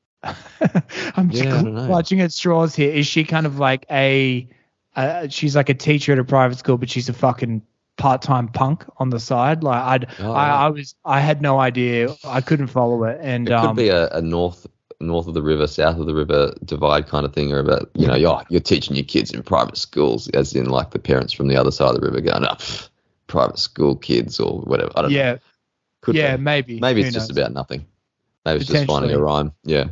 I'm yeah, just clutching at straws here. Is she kind of like a uh, she's like a teacher at a private school, but she's a fucking part-time punk on the side? Like I'd, oh, I, I was, I had no idea. I couldn't follow it. And it could um, be a, a north, north of the river, south of the river divide kind of thing, or about, you know, you're, you're teaching your kids in private schools, as in like the parents from the other side of the river going, up oh, private school kids or whatever. I don't yeah. know. Could yeah, be. maybe. Maybe Who it's knows? just about nothing. Maybe it's just finding a rhyme. Yeah.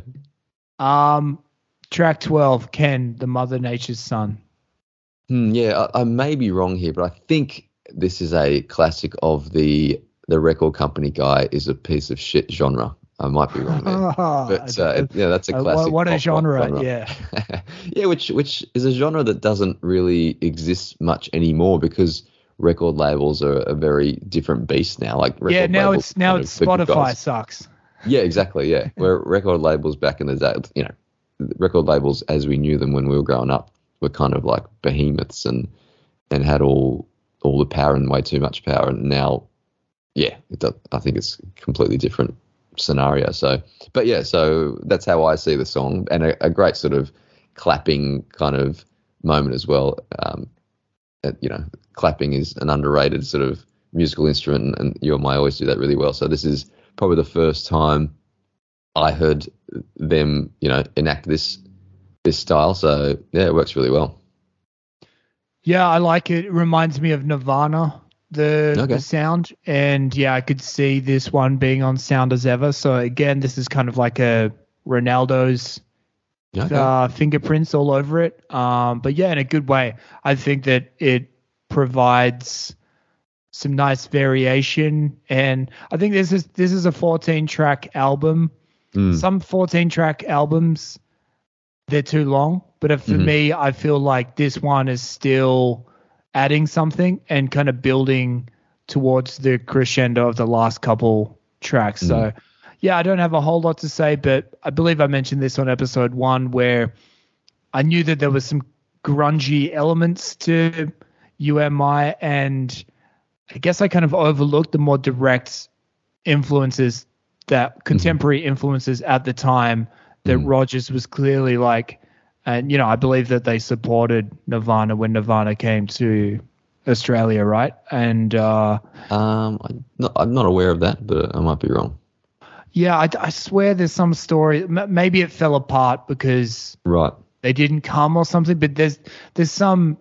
Um, track twelve, Ken, the Mother Nature's Son. Hmm, yeah, I, I may be wrong here, but I think this is a classic of the the record company guy is a piece of shit genre. I might be wrong there, but uh, yeah, that's a classic. Uh, what a genre, genre, yeah, yeah, which which is a genre that doesn't really exist much anymore because record labels are a very different beast now. Like record yeah, now labels, it's now it's Spotify sucks. Yeah, exactly. Yeah, where record labels back in the day, you know, record labels as we knew them when we were growing up were kind of like behemoths and and had all all the power and way too much power. And now, yeah, it does, I think it's a completely different scenario. So, but yeah, so that's how I see the song, and a, a great sort of clapping kind of moment as well. Um, you know, clapping is an underrated sort of musical instrument, and, and you and I always do that really well. So this is probably the first time I heard them, you know, enact this this style. So yeah, it works really well. Yeah, I like it. It reminds me of Nirvana, the okay. the sound, and yeah, I could see this one being on Sound as Ever. So again, this is kind of like a Ronaldo's okay. uh, fingerprints all over it. Um, but yeah, in a good way. I think that it provides some nice variation, and I think this is this is a fourteen track album. Mm. Some fourteen track albums, they're too long, but for mm-hmm. me, I feel like this one is still adding something and kind of building towards the crescendo of the last couple tracks. Mm. So yeah, I don't have a whole lot to say, but I believe I mentioned this on episode one where I knew that there was some grungy elements to U M I, and I guess I kind of overlooked the more direct influences, that contemporary mm-hmm. influences at the time that mm. Rogers was clearly like, and, you know, I believe that they supported Nirvana when Nirvana came to Australia, right? And uh, um, I'm not, I'm not aware of that, but I might be wrong. Yeah, I, I swear there's some story. M- maybe it fell apart because right. they didn't come or something. But there's there's some,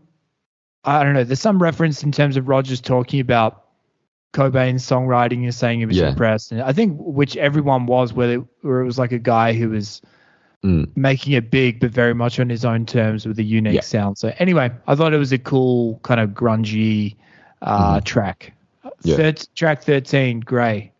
I don't know, there's some reference in terms of Rogers talking about Cobain's songwriting and saying he was yeah. impressed. And I think which everyone was, where it, where it was like a guy who was mm. making it big, but very much on his own terms with a unique yeah. sound. So anyway, I thought it was a cool kind of grungy uh, mm-hmm. track. Yeah. Third, track thirteen, Grey.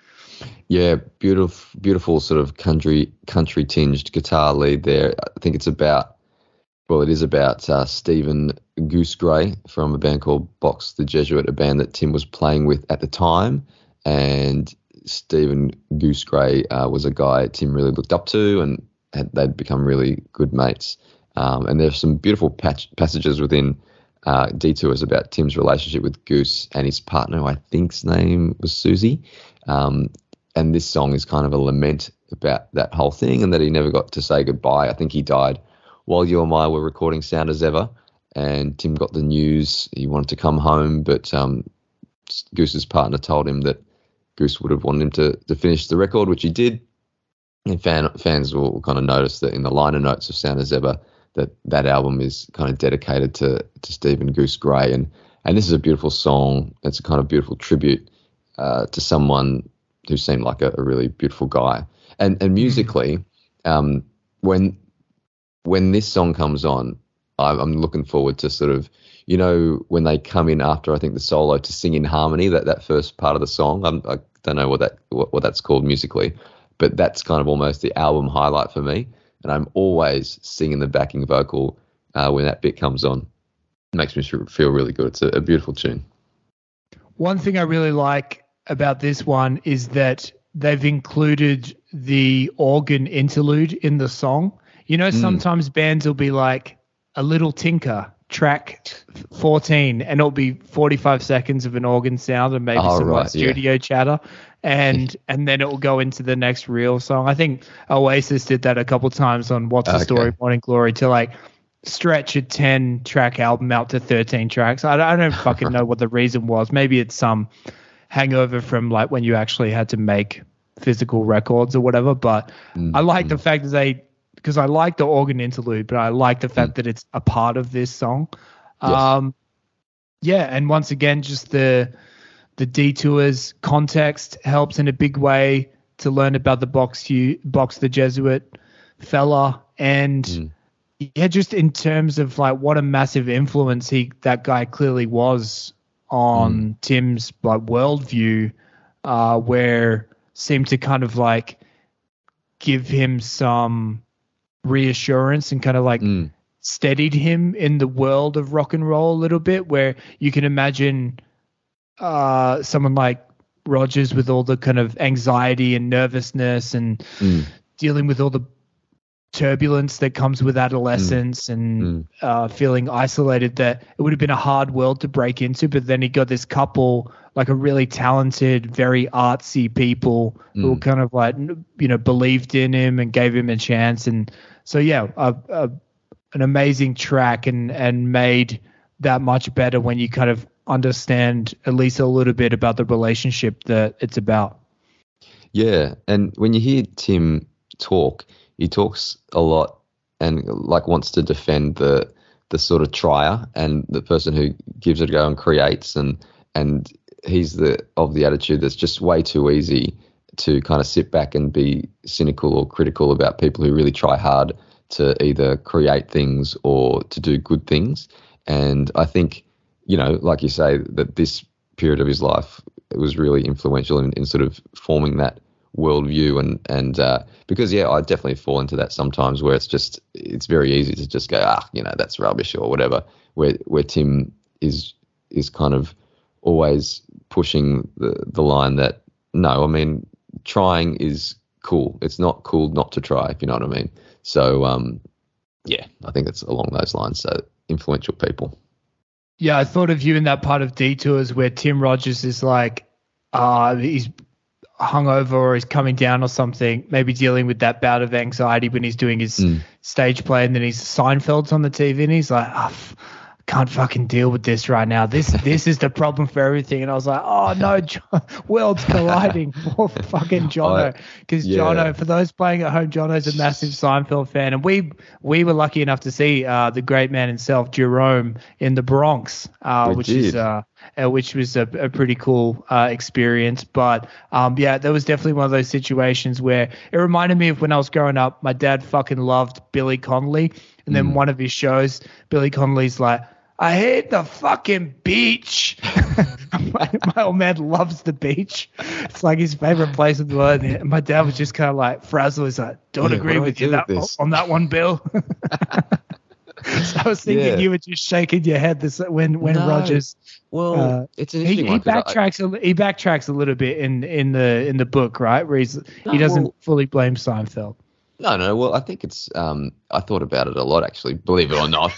Yeah, beautiful, beautiful sort of country, country tinged guitar lead there. I think it's about, well, it is about uh, Stephen Goose Gray from a band called Box the Jesuit, a band that Tim was playing with at the time. And Stephen Goose Gray uh, was a guy Tim really looked up to, and had, they'd become really good mates. Um, and there's some beautiful patch, passages within uh, Detours about Tim's relationship with Goose and his partner, who I think's name was Susie. Um, and this song is kind of a lament about that whole thing and that he never got to say goodbye. I think he died while you and I were recording Sound as Ever, and Tim got the news he wanted to come home, but um, Goose's partner told him that Goose would have wanted him to, to finish the record, which he did. And fan, fans will kind of notice that in the liner notes of Sound as Ever that that album is kind of dedicated to, to Stephen Goose Gray. And, and this is a beautiful song. It's a kind of beautiful tribute uh, to someone who seemed like a, a really beautiful guy. And and musically, um, when when this song comes on, I'm, I'm looking forward to sort of, you know, when they come in after I think the solo to sing in harmony, that, that first part of the song. I'm, I don't know what that what, what that's called musically, but that's kind of almost the album highlight for me. And I'm always singing the backing vocal uh, when that bit comes on. It makes me feel really good. It's a, a beautiful tune. One thing I really like about this one is that they've included the organ interlude in the song. You know, sometimes mm. bands will be like a little tinker, track fourteen, and it'll be forty-five seconds of an organ sound and maybe oh, some right, like studio yeah. chatter, and and then it will go into the next real song. I think Oasis did that a couple times on What's the okay. Story, Morning Glory, to like stretch a ten track album out to thirteen tracks. I, I don't fucking know what the reason was. Maybe it's some hangover from like when you actually had to make physical records or whatever. But mm, I like mm. the fact that they, because I like the organ interlude, but I like the fact mm. that it's a part of this song. Yes. Um, yeah, and once again, just the the Detours context helps in a big way to learn about the Box you Box the Jesuit fella, and mm. yeah, just in terms of like what a massive influence he that guy clearly was on mm. Tim's like worldview, uh, where seemed to kind of like give him some reassurance and kind of like mm. steadied him in the world of rock and roll a little bit, where you can imagine uh, someone like Rogers with all the kind of anxiety and nervousness and mm. dealing with all the turbulence that comes with adolescence mm. and mm. Uh, feeling isolated, that it would have been a hard world to break into. But then he got this couple, like a really talented, very artsy people mm. who kind of like, you know, believed in him and gave him a chance. And so, yeah, a, a, an amazing track, and, and made that much better when you kind of understand at least a little bit about the relationship that it's about. Yeah. And when you hear Tim talk, he talks a lot and like wants to defend the the sort of trier and the person who gives it a go and creates, and and he's the of the attitude that's just way too easy to kind of sit back and be cynical or critical about people who really try hard to either create things or to do good things. And I think, you know, like you say, that this period of his life was really influential in, in sort of forming that worldview, and and uh, because yeah, I definitely fall into that sometimes, where it's just it's very easy to just go, ah, you know, that's rubbish or whatever. Where where Tim is is kind of always pushing the the line that no, I mean, trying is cool. It's not cool not to try, if you know what I mean. So um, yeah, I think it's along those lines. So influential people. Yeah, I thought of you in that part of Detours where Tim Rogers is like, uh, he's hungover or he's coming down or something, maybe dealing with that bout of anxiety when he's doing his mm. stage play, and then he's Seinfeld's on the T V and he's like, oh, f- can't fucking deal with this right now. This this is the problem for everything. And I was like, oh no, John, worlds colliding for fucking Jono. Because yeah. Jono, for those playing at home, Jono's a massive Seinfeld fan, and we we were lucky enough to see uh, the great man himself, Jerome, in the Bronx, uh, which did. is uh, uh, which was a, a pretty cool uh, experience. But um, yeah, that was definitely one of those situations where it reminded me of when I was growing up. My dad fucking loved Billy Connolly. And then mm. one of his shows, Billy Connolly's like, I hate the fucking beach. my, my old man loves the beach. It's like his favorite place in the world. And my dad was just kind of like frazzled. He's like, don't yeah, agree with do you with that, on that one, Bill. So I was thinking yeah. you were just shaking your head this when when no. Rogers. Well, uh, it's an interesting he, he one. backtracks. I, he backtracks a little bit in, in the in the book, right? Where he's no, he doesn't well, fully blame Seinfeld. No, no. Well, I think it's. Um, I thought about it a lot, actually. Believe it or not.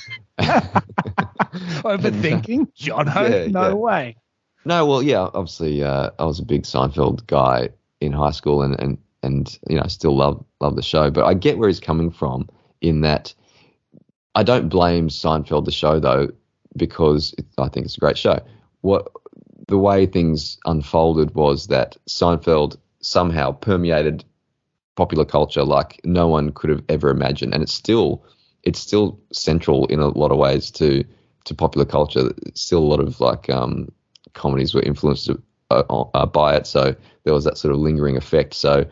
Overthinking, Jono? Yeah, no yeah. way. No, well, yeah. Obviously, uh, I was a big Seinfeld guy in high school, and and and you know, still love love the show. But I get where he's coming from in that. I don't blame Seinfeld the show though, because it, I think it's a great show. What the way things unfolded was that Seinfeld somehow permeated popular culture like no one could have ever imagined, and it's still it's still central in a lot of ways to to popular culture. Still a lot of like um, comedies were influenced uh, uh, by it, so there was that sort of lingering effect. So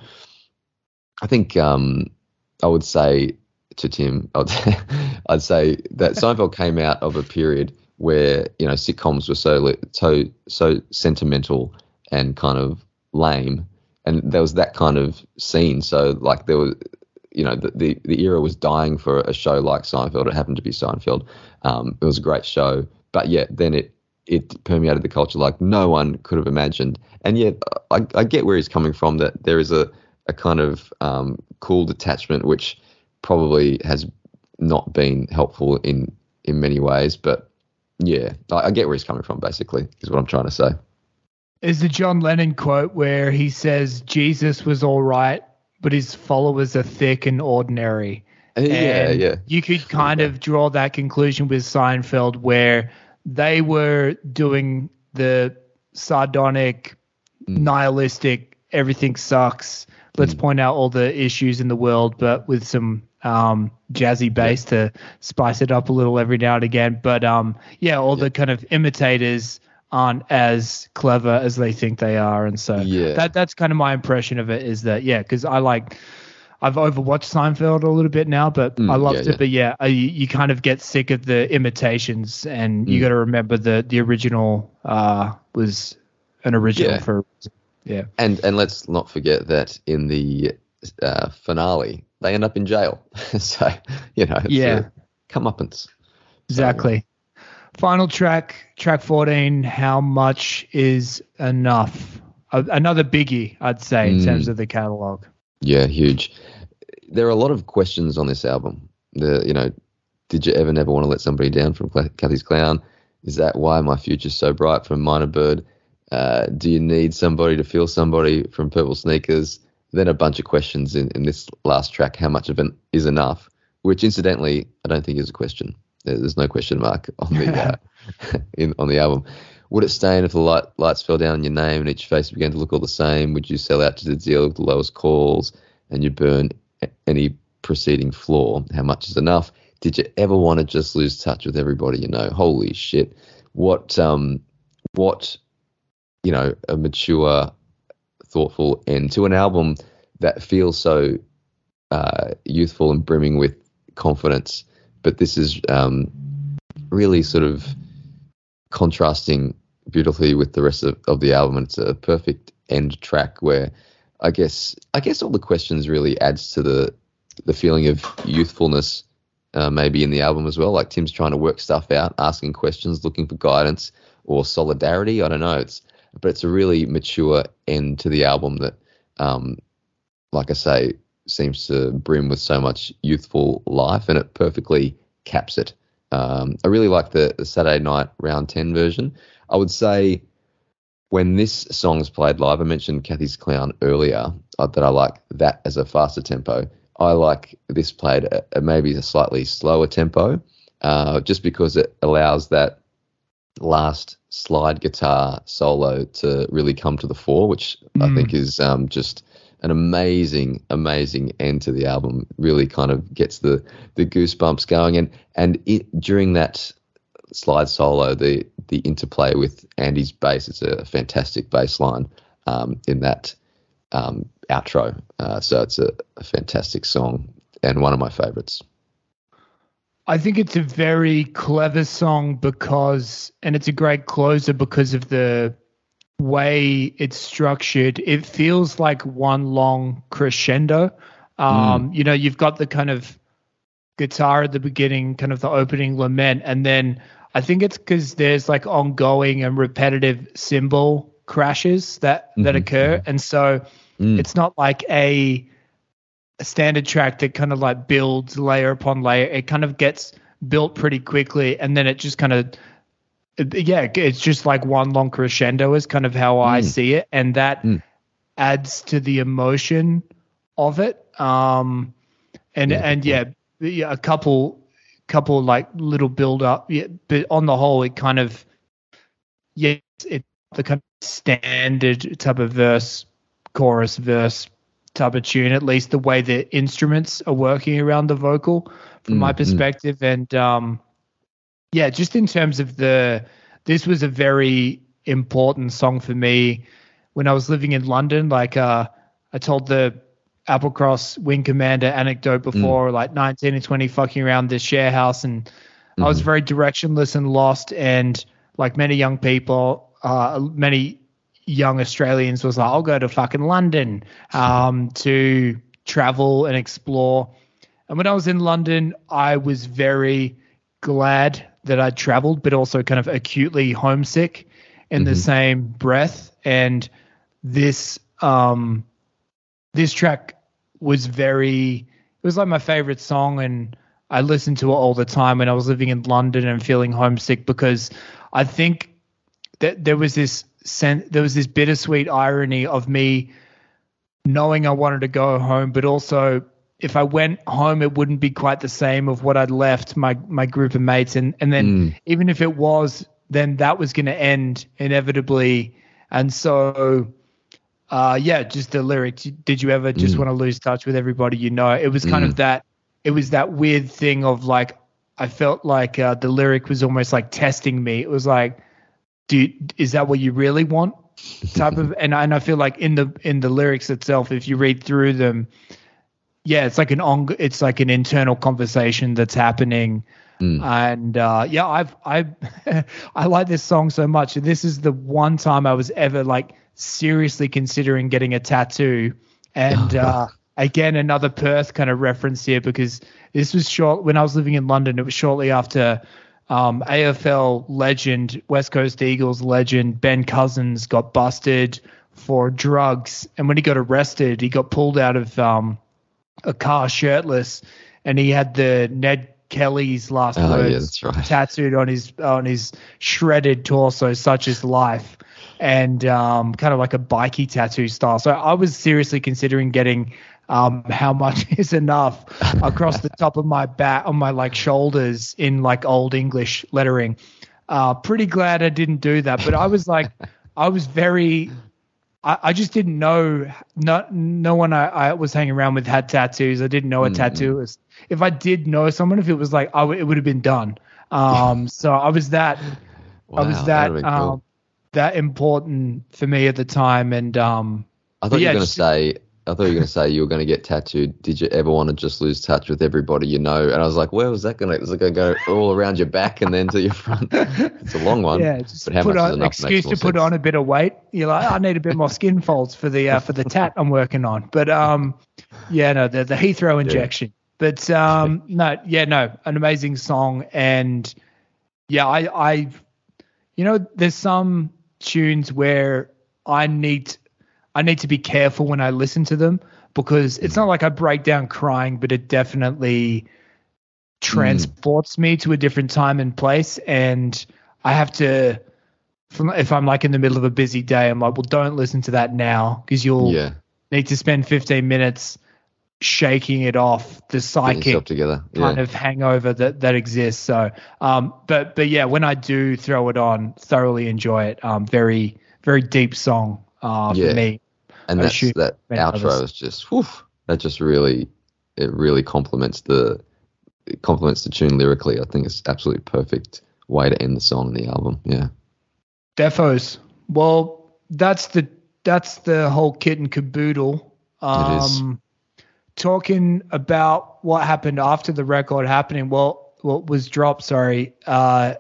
I think um, I would say to Tim, I'd, I'd say that Seinfeld came out of a period where you know sitcoms were so so so sentimental and kind of lame. And there was that kind of scene. So, like, there was, you know, the, the, the era was dying for a show like Seinfeld. It happened to be Seinfeld. Um, it was a great show. But, yet then it it permeated the culture like no one could have imagined. And yet I, I get where he's coming from, that there is a, a kind of um, cool detachment, which probably has not been helpful in, in many ways. But, yeah, I, I get where he's coming from, basically, is what I'm trying to say. Is the John Lennon quote where he says Jesus was all right, but his followers are thick and ordinary. Uh, yeah, and yeah. You could kind of draw that conclusion with Seinfeld, where they were doing the sardonic, mm. nihilistic, everything sucks. Let's mm. point out all the issues in the world, but with some um, jazzy bass yeah. to spice it up a little every now and again. But um, yeah, all yeah. the kind of imitators aren't as clever as they think they are, and so yeah. that that's kind of my impression of it. Is that yeah? Because I like I've overwatched Seinfeld a little bit now, but mm, I loved yeah, it. Yeah. But yeah, I, you kind of get sick of the imitations, and mm. you got to remember the the original uh, was an original yeah. for yeah. And and let's not forget that in the uh, finale they end up in jail, so you know it's yeah, comeuppance. Exactly. So, final track, track fourteen, How Much Is Enough? Uh, another biggie, I'd say, in mm. terms of the catalogue. Yeah, huge. There are a lot of questions on this album. The, you know, did you ever never want to let somebody down from Kathy's Clown? Is that why my future's so bright from Minor Bird? Uh, do you need somebody to feel somebody from Purple Sneakers? Then a bunch of questions in, in this last track, How Much of an is Enough? Which, incidentally, I don't think is a question. There's no question mark on the uh, in on the album. Would it stain if the light, lights fell down on your name and each face began to look all the same? Would you sell out to the deal with the lowest calls and you burn any preceding flaw? How much is enough? Did you ever want to just lose touch with everybody you know? Holy shit! What um what you know a mature, thoughtful end to an album that feels so uh, youthful and brimming with confidence. But this is um, really sort of contrasting beautifully with the rest of, of the album. And it's a perfect end track where I guess I guess all the questions really adds to the the feeling of youthfulness uh, maybe in the album as well. Like Tim's trying to work stuff out, asking questions, looking for guidance or solidarity. I don't know. It's but it's a really mature end to the album that, um, like I say, seems to brim with so much youthful life, and it perfectly caps it. Um, I really like the, the Saturday Night Round ten version. I would say when this song's played live, I mentioned Kathy's Clown earlier, uh, that I like that as a faster tempo. I like this played at, at maybe a slightly slower tempo, uh, just because it allows that last slide guitar solo to really come to the fore, which mm. I think is um, just an amazing, amazing end to the album. Really kind of gets the the goosebumps going, and and it, during that slide solo, the the interplay with Andy's bass, it's a fantastic bass line um, in that um, outro. Uh, so it's a, a fantastic song and one of my favorites. I think it's a very clever song because, and it's a great closer because of the way it's structured. It feels like one long crescendo. Um, mm. You know, you've got the kind of guitar at the beginning, kind of the opening lament, and then I think it's because there's like ongoing and repetitive cymbal crashes that, mm-hmm. that occur. And so mm. it's not like a, a standard track that kind of like builds layer upon layer. It kind of gets built pretty quickly. And then it just kind of, yeah, it's just like one long crescendo is kind of how mm. I see it. And that mm. adds to the emotion of it. Um, and, yeah. and yeah, yeah, a couple, couple like little build up, yeah, but on the whole it kind of, yeah, it's the kind of standard type of verse chorus verse type of tune, at least the way the instruments are working around the vocal from mm, my perspective. Mm. And um yeah, just in terms of the, this was a very important song for me when I was living in London. Like uh I told the Applecross Wing Commander anecdote before, mm. like nineteen and twenty fucking around this share house, and mm-hmm. I was very directionless and lost, and like many young people, uh, many young Australians was like, I'll go to fucking London um, to travel and explore. And when I was in London, I was very glad that I'd traveled, but also kind of acutely homesick in mm-hmm. the same breath. And this, um, this track was very, it was like my favorite song, and I listened to it all the time when I was living in London and feeling homesick, because I think that there was this sen- there was this bittersweet irony of me knowing I wanted to go home, but also if I went home, it wouldn't be quite the same of what I'd left my, my group of mates. And, and then mm. even if it was, then that was going to end inevitably. And so, Uh, yeah, just the lyrics. Did you ever just mm. want to lose touch with everybody you know? It was kind mm. of that. It was that weird thing of like, I felt like uh, the lyric was almost like testing me. It was like, do you, is that what you really want? Type of, and and I feel like in the in the lyrics itself, if you read through them, yeah, it's like an on, it's like an internal conversation that's happening. Mm. And uh, yeah, I've I I like this song so much. This is the one time I was ever like seriously considering getting a tattoo. And uh, again, another Perth kind of reference here, because this was short when I was living in London. It was shortly after um, A F L legend, West Coast Eagles legend Ben Cousins got busted for drugs, and when he got arrested, he got pulled out of um, a car shirtless, and he had the Ned Kelly's last oh, words yeah, right. tattooed on his on his shredded torso, such is life, and um, kind of like a bikey tattoo style. So I was seriously considering getting um, how much is enough across the top of my back, on my like shoulders in like old English lettering. Uh, pretty glad I didn't do that, but I was like, I was very. I, I just didn't know. Not no one I, I was hanging around with had tattoos. I didn't know a mm-hmm. tattooist. If I did know someone, if it was like, I w- it would have been done. Um, so I was that, wow, I was that, um, cool. that important for me at the time. And um, I thought you yeah, were going to say, I thought you were going to say you were going to get tattooed. Did you ever want to just lose touch with everybody you know? And I was like, where was that going to? Is it going to go all around your back and then to your front? It's a long one. Yeah, just but how put much on, excuse to put sense? on a bit of weight. You're like, I need a bit more skin folds for the uh, for the tat I'm working on. But um, yeah, no, the the Heathrow injection. Yeah. But um, no, yeah, no, an amazing song. And yeah, I, I, you know, there's some tunes where I need, I need to be careful when I listen to them, because it's not like I break down crying, but it definitely transports mm. me to a different time and place. And I have to from, if I'm like in the middle of a busy day, I'm like, well, don't listen to that now because you'll Yeah. need to spend fifteen minutes shaking it off the Getting psychic yourself together. kind Yeah. of hangover that, that exists. So, um, but, but yeah, when I do throw it on, thoroughly enjoy it. Um, very, very deep song, uh, Yeah. for me. And I that's, assume that many outro others. is just, whew, that just really, it really complements the, it complements the tune lyrically. I think it's absolutely perfect way to end the song and the album. Yeah. Defos. Well, that's the, that's the whole kit and caboodle. Um, It is. Talking about what happened after the record happening, well, what was dropped, sorry, uh,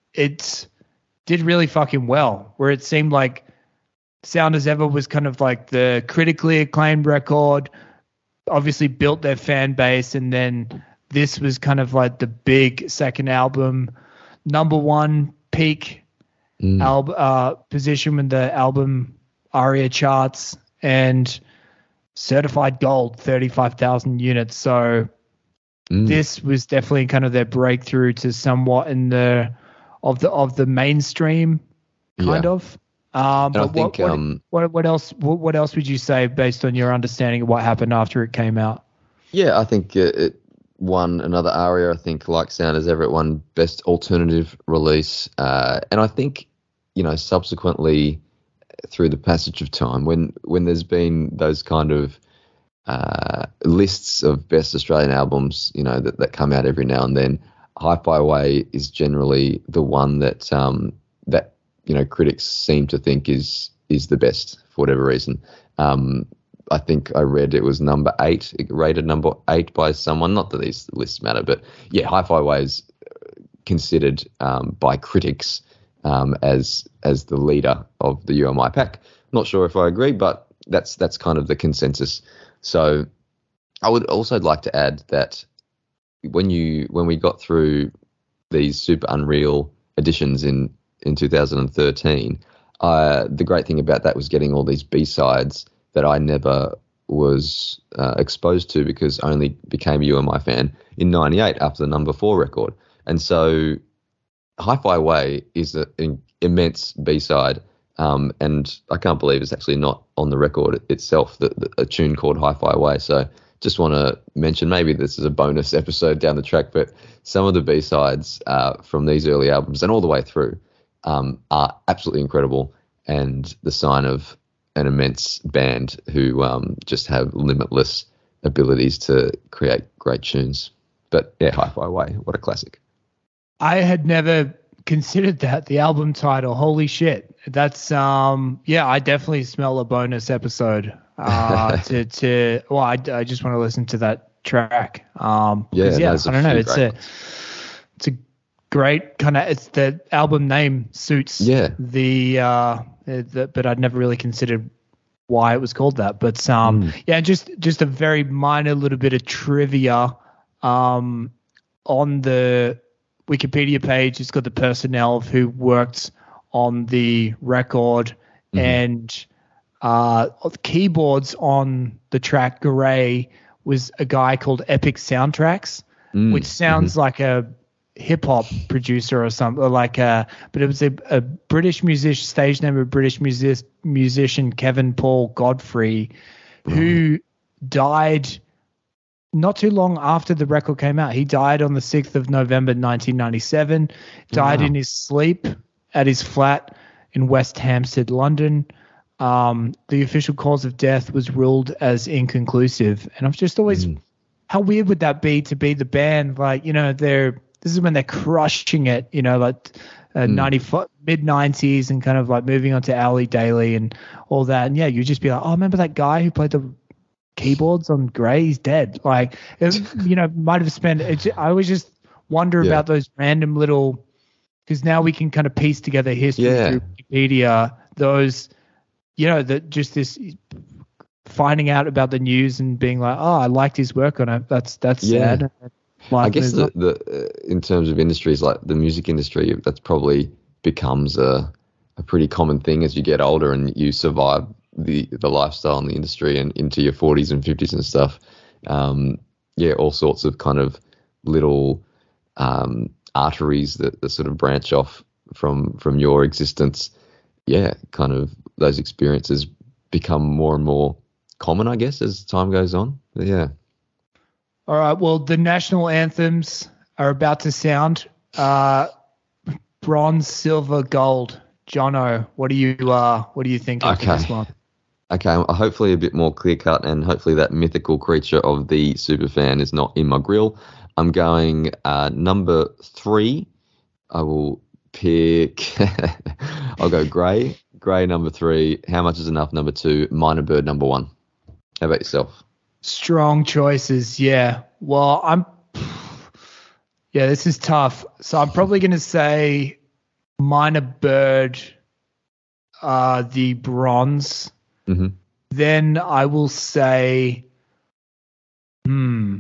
it did really fucking well, where it seemed like Sound as Ever was kind of like the critically acclaimed record, obviously built their fan base, and then this was kind of like the big second album, number one peak Mm. album uh, position in the album ARIA charts, and certified gold, thirty-five thousand units. So Mm. this was definitely kind of their breakthrough to somewhat in the of the of the mainstream kind Yeah. of. Um, And I but think, what, what, um, what what else what, what else would you say based on your understanding of what happened after it came out? Yeah, I think it, it won another ARIA. I think, like Sound as Ever, it won Best Alternative Release. Uh, and I think, you know, subsequently, through the passage of time, when when there's been those kind of uh, lists of best Australian albums, you know, that, that come out every now and then, Hi-Fi Way is generally the one that um, that you know critics seem to think is is the best for whatever reason. Um, I think I read it was number eight, rated number eight by someone. Not that these lists matter, but yeah, Hi-Fi Way is considered um, by critics um, as as the leader of the U M I pack. Not sure if I agree, but that's that's kind of the consensus. So I would also like to add that when you when we got through these super unreal editions in in two thousand thirteen, uh, the great thing about that was getting all these B-sides that I never was uh, exposed to because I only became a U M I fan in ninety-eight after the number four record. And so Hi-Fi Way is an immense B-side, um, and I can't believe it's actually not on the record itself, the, the, a tune called Hi-Fi Way. So just want to mention, maybe this is a bonus episode down the track, but some of the B-sides uh, from these early albums and all the way through um, are absolutely incredible, and the sign of an immense band who um, just have limitless abilities to create great tunes. But yeah, Hi-Fi Way, what a classic. I had never considered that, the album title. Holy shit. That's um yeah, I definitely smell a bonus episode uh to to well I, I just want to listen to that track. Um 'cause, Yeah, yeah, there's a I don't know, few it's great a it's a great kind of, it's the album name suits Yeah. the uh the, but I'd never really considered why it was called that. But um Mm. yeah, just just a very minor little bit of trivia um on the Wikipedia page. It's got the personnel of who worked on the record, Mhm. and uh, keyboards on the track Gray was a guy called Epic Soundtracks, Mm. which sounds like a hip hop producer or something, or like a, but it was a, a British musician, stage name of a British music, musician, Kevin Paul Godfrey, who died not too long after the record came out. He died on the sixth of November, nineteen ninety-seven, died Wow. in his sleep at his flat in West Hampstead, London. Um, the official cause of death was ruled as inconclusive. And I've just always, Mm. how weird would that be to be the band? Like, you know, they're, this is when they're crushing it, you know, like uh, Mm. ninety mid nineties, and kind of like moving on to Ali Daly and all that. And yeah, you just be like, oh, remember that guy who played the keyboards on Grey? He's dead. Like, it, you know, might have spent, it, ju- I always just wonder Yeah. about those random little, because now we can kind of piece together history Yeah. through Wikipedia, those, you know, that just this finding out about the news and being like, oh, I liked his work on it. That's, that's Yeah. sad. I Life guess moves the, on. the uh, in terms of industries like the music industry, that's probably becomes a a pretty common thing as you get older and you survive the the lifestyle in the industry and into your forties and fifties and stuff. Um, yeah, all sorts of kind of little um, arteries that, that sort of branch off from from your existence, yeah, kind of those experiences become more and more common, I guess, as time goes on. But yeah. All right. Well, the national anthems are about to sound. Uh, bronze, silver, gold. Jono, what do you uh, what do you think of Okay. this one? Okay, hopefully a bit more clear cut, and hopefully that mythical creature of the superfan is not in my grill. I'm going uh, number three. I will pick. I'll go grey. Grey number three. How much is enough? Number two. Minor bird number one. How about yourself? Strong choices. Yeah. Well, I'm. Yeah, this is tough. So I'm probably going to say minor bird, uh, the bronze. Mm-hmm. Then I will say, hmm.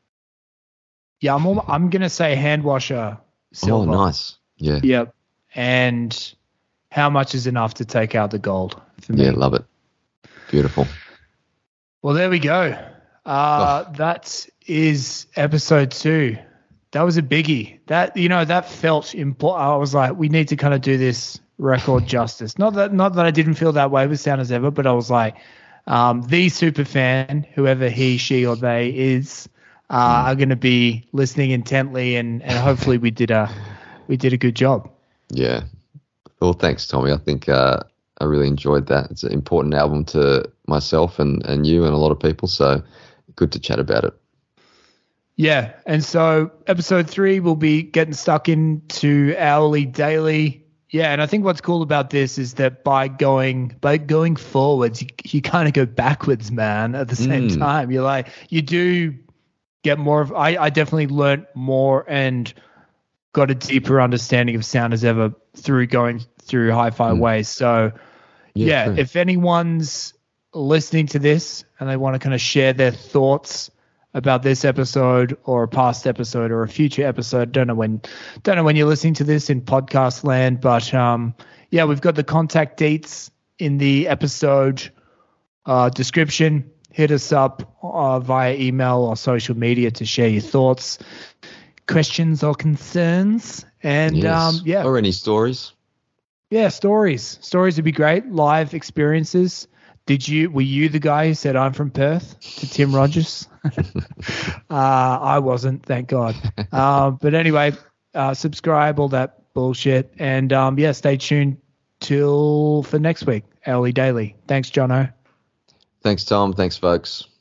Yeah, I'm. All, I'm going to say hand washer. Silver. Oh, nice. Yeah. Yep. And how much is enough to take out the gold for me? Yeah, love it. Beautiful. Well, there we go. Uh, Oh. That is episode two. That was a biggie. That, you know, that felt important. I was like, we need to kind of do this record justice. Not that, not that I didn't feel that way with Sound as Ever, but I was like, um, the super fan, whoever he, she, or they is, uh, Mm. are going to be listening intently, and, and hopefully we did a, we did a good job. Yeah. Well, thanks, Tommy. I think uh, I really enjoyed that. It's an important album to myself and, and you and a lot of people, so good to chat about it. Yeah, and so episode three will be getting stuck into hourly, daily. Yeah, and I think what's cool about this is that by going by going forwards, you, you kind of go backwards, man. At the same Mm. time, you're like you do get more of. I, I definitely learnt more and got a deeper understanding of Sound as Ever through going through Hi-Fi Mm. Ways. So Yeah, yeah, true. if anyone's listening to this and they want to kind of share their thoughts about this episode or a past episode or a future episode, don't know when, don't know when you're listening to this in podcast land, but um, yeah, we've got the contact dates in the episode uh, description. Hit us up uh, via email or social media to share your thoughts, questions or concerns, and Yes. um, yeah, Or any stories. yeah, stories. Stories would be great. Live experiences. Did you? Were you the guy who said I'm from Perth to Tim Rogers? uh, I wasn't, thank God. Uh, but anyway, uh, subscribe, all that bullshit, and um, yeah, stay tuned till for next week, Hourly Daily. Thanks, Jono. Thanks, Tom. Thanks, folks.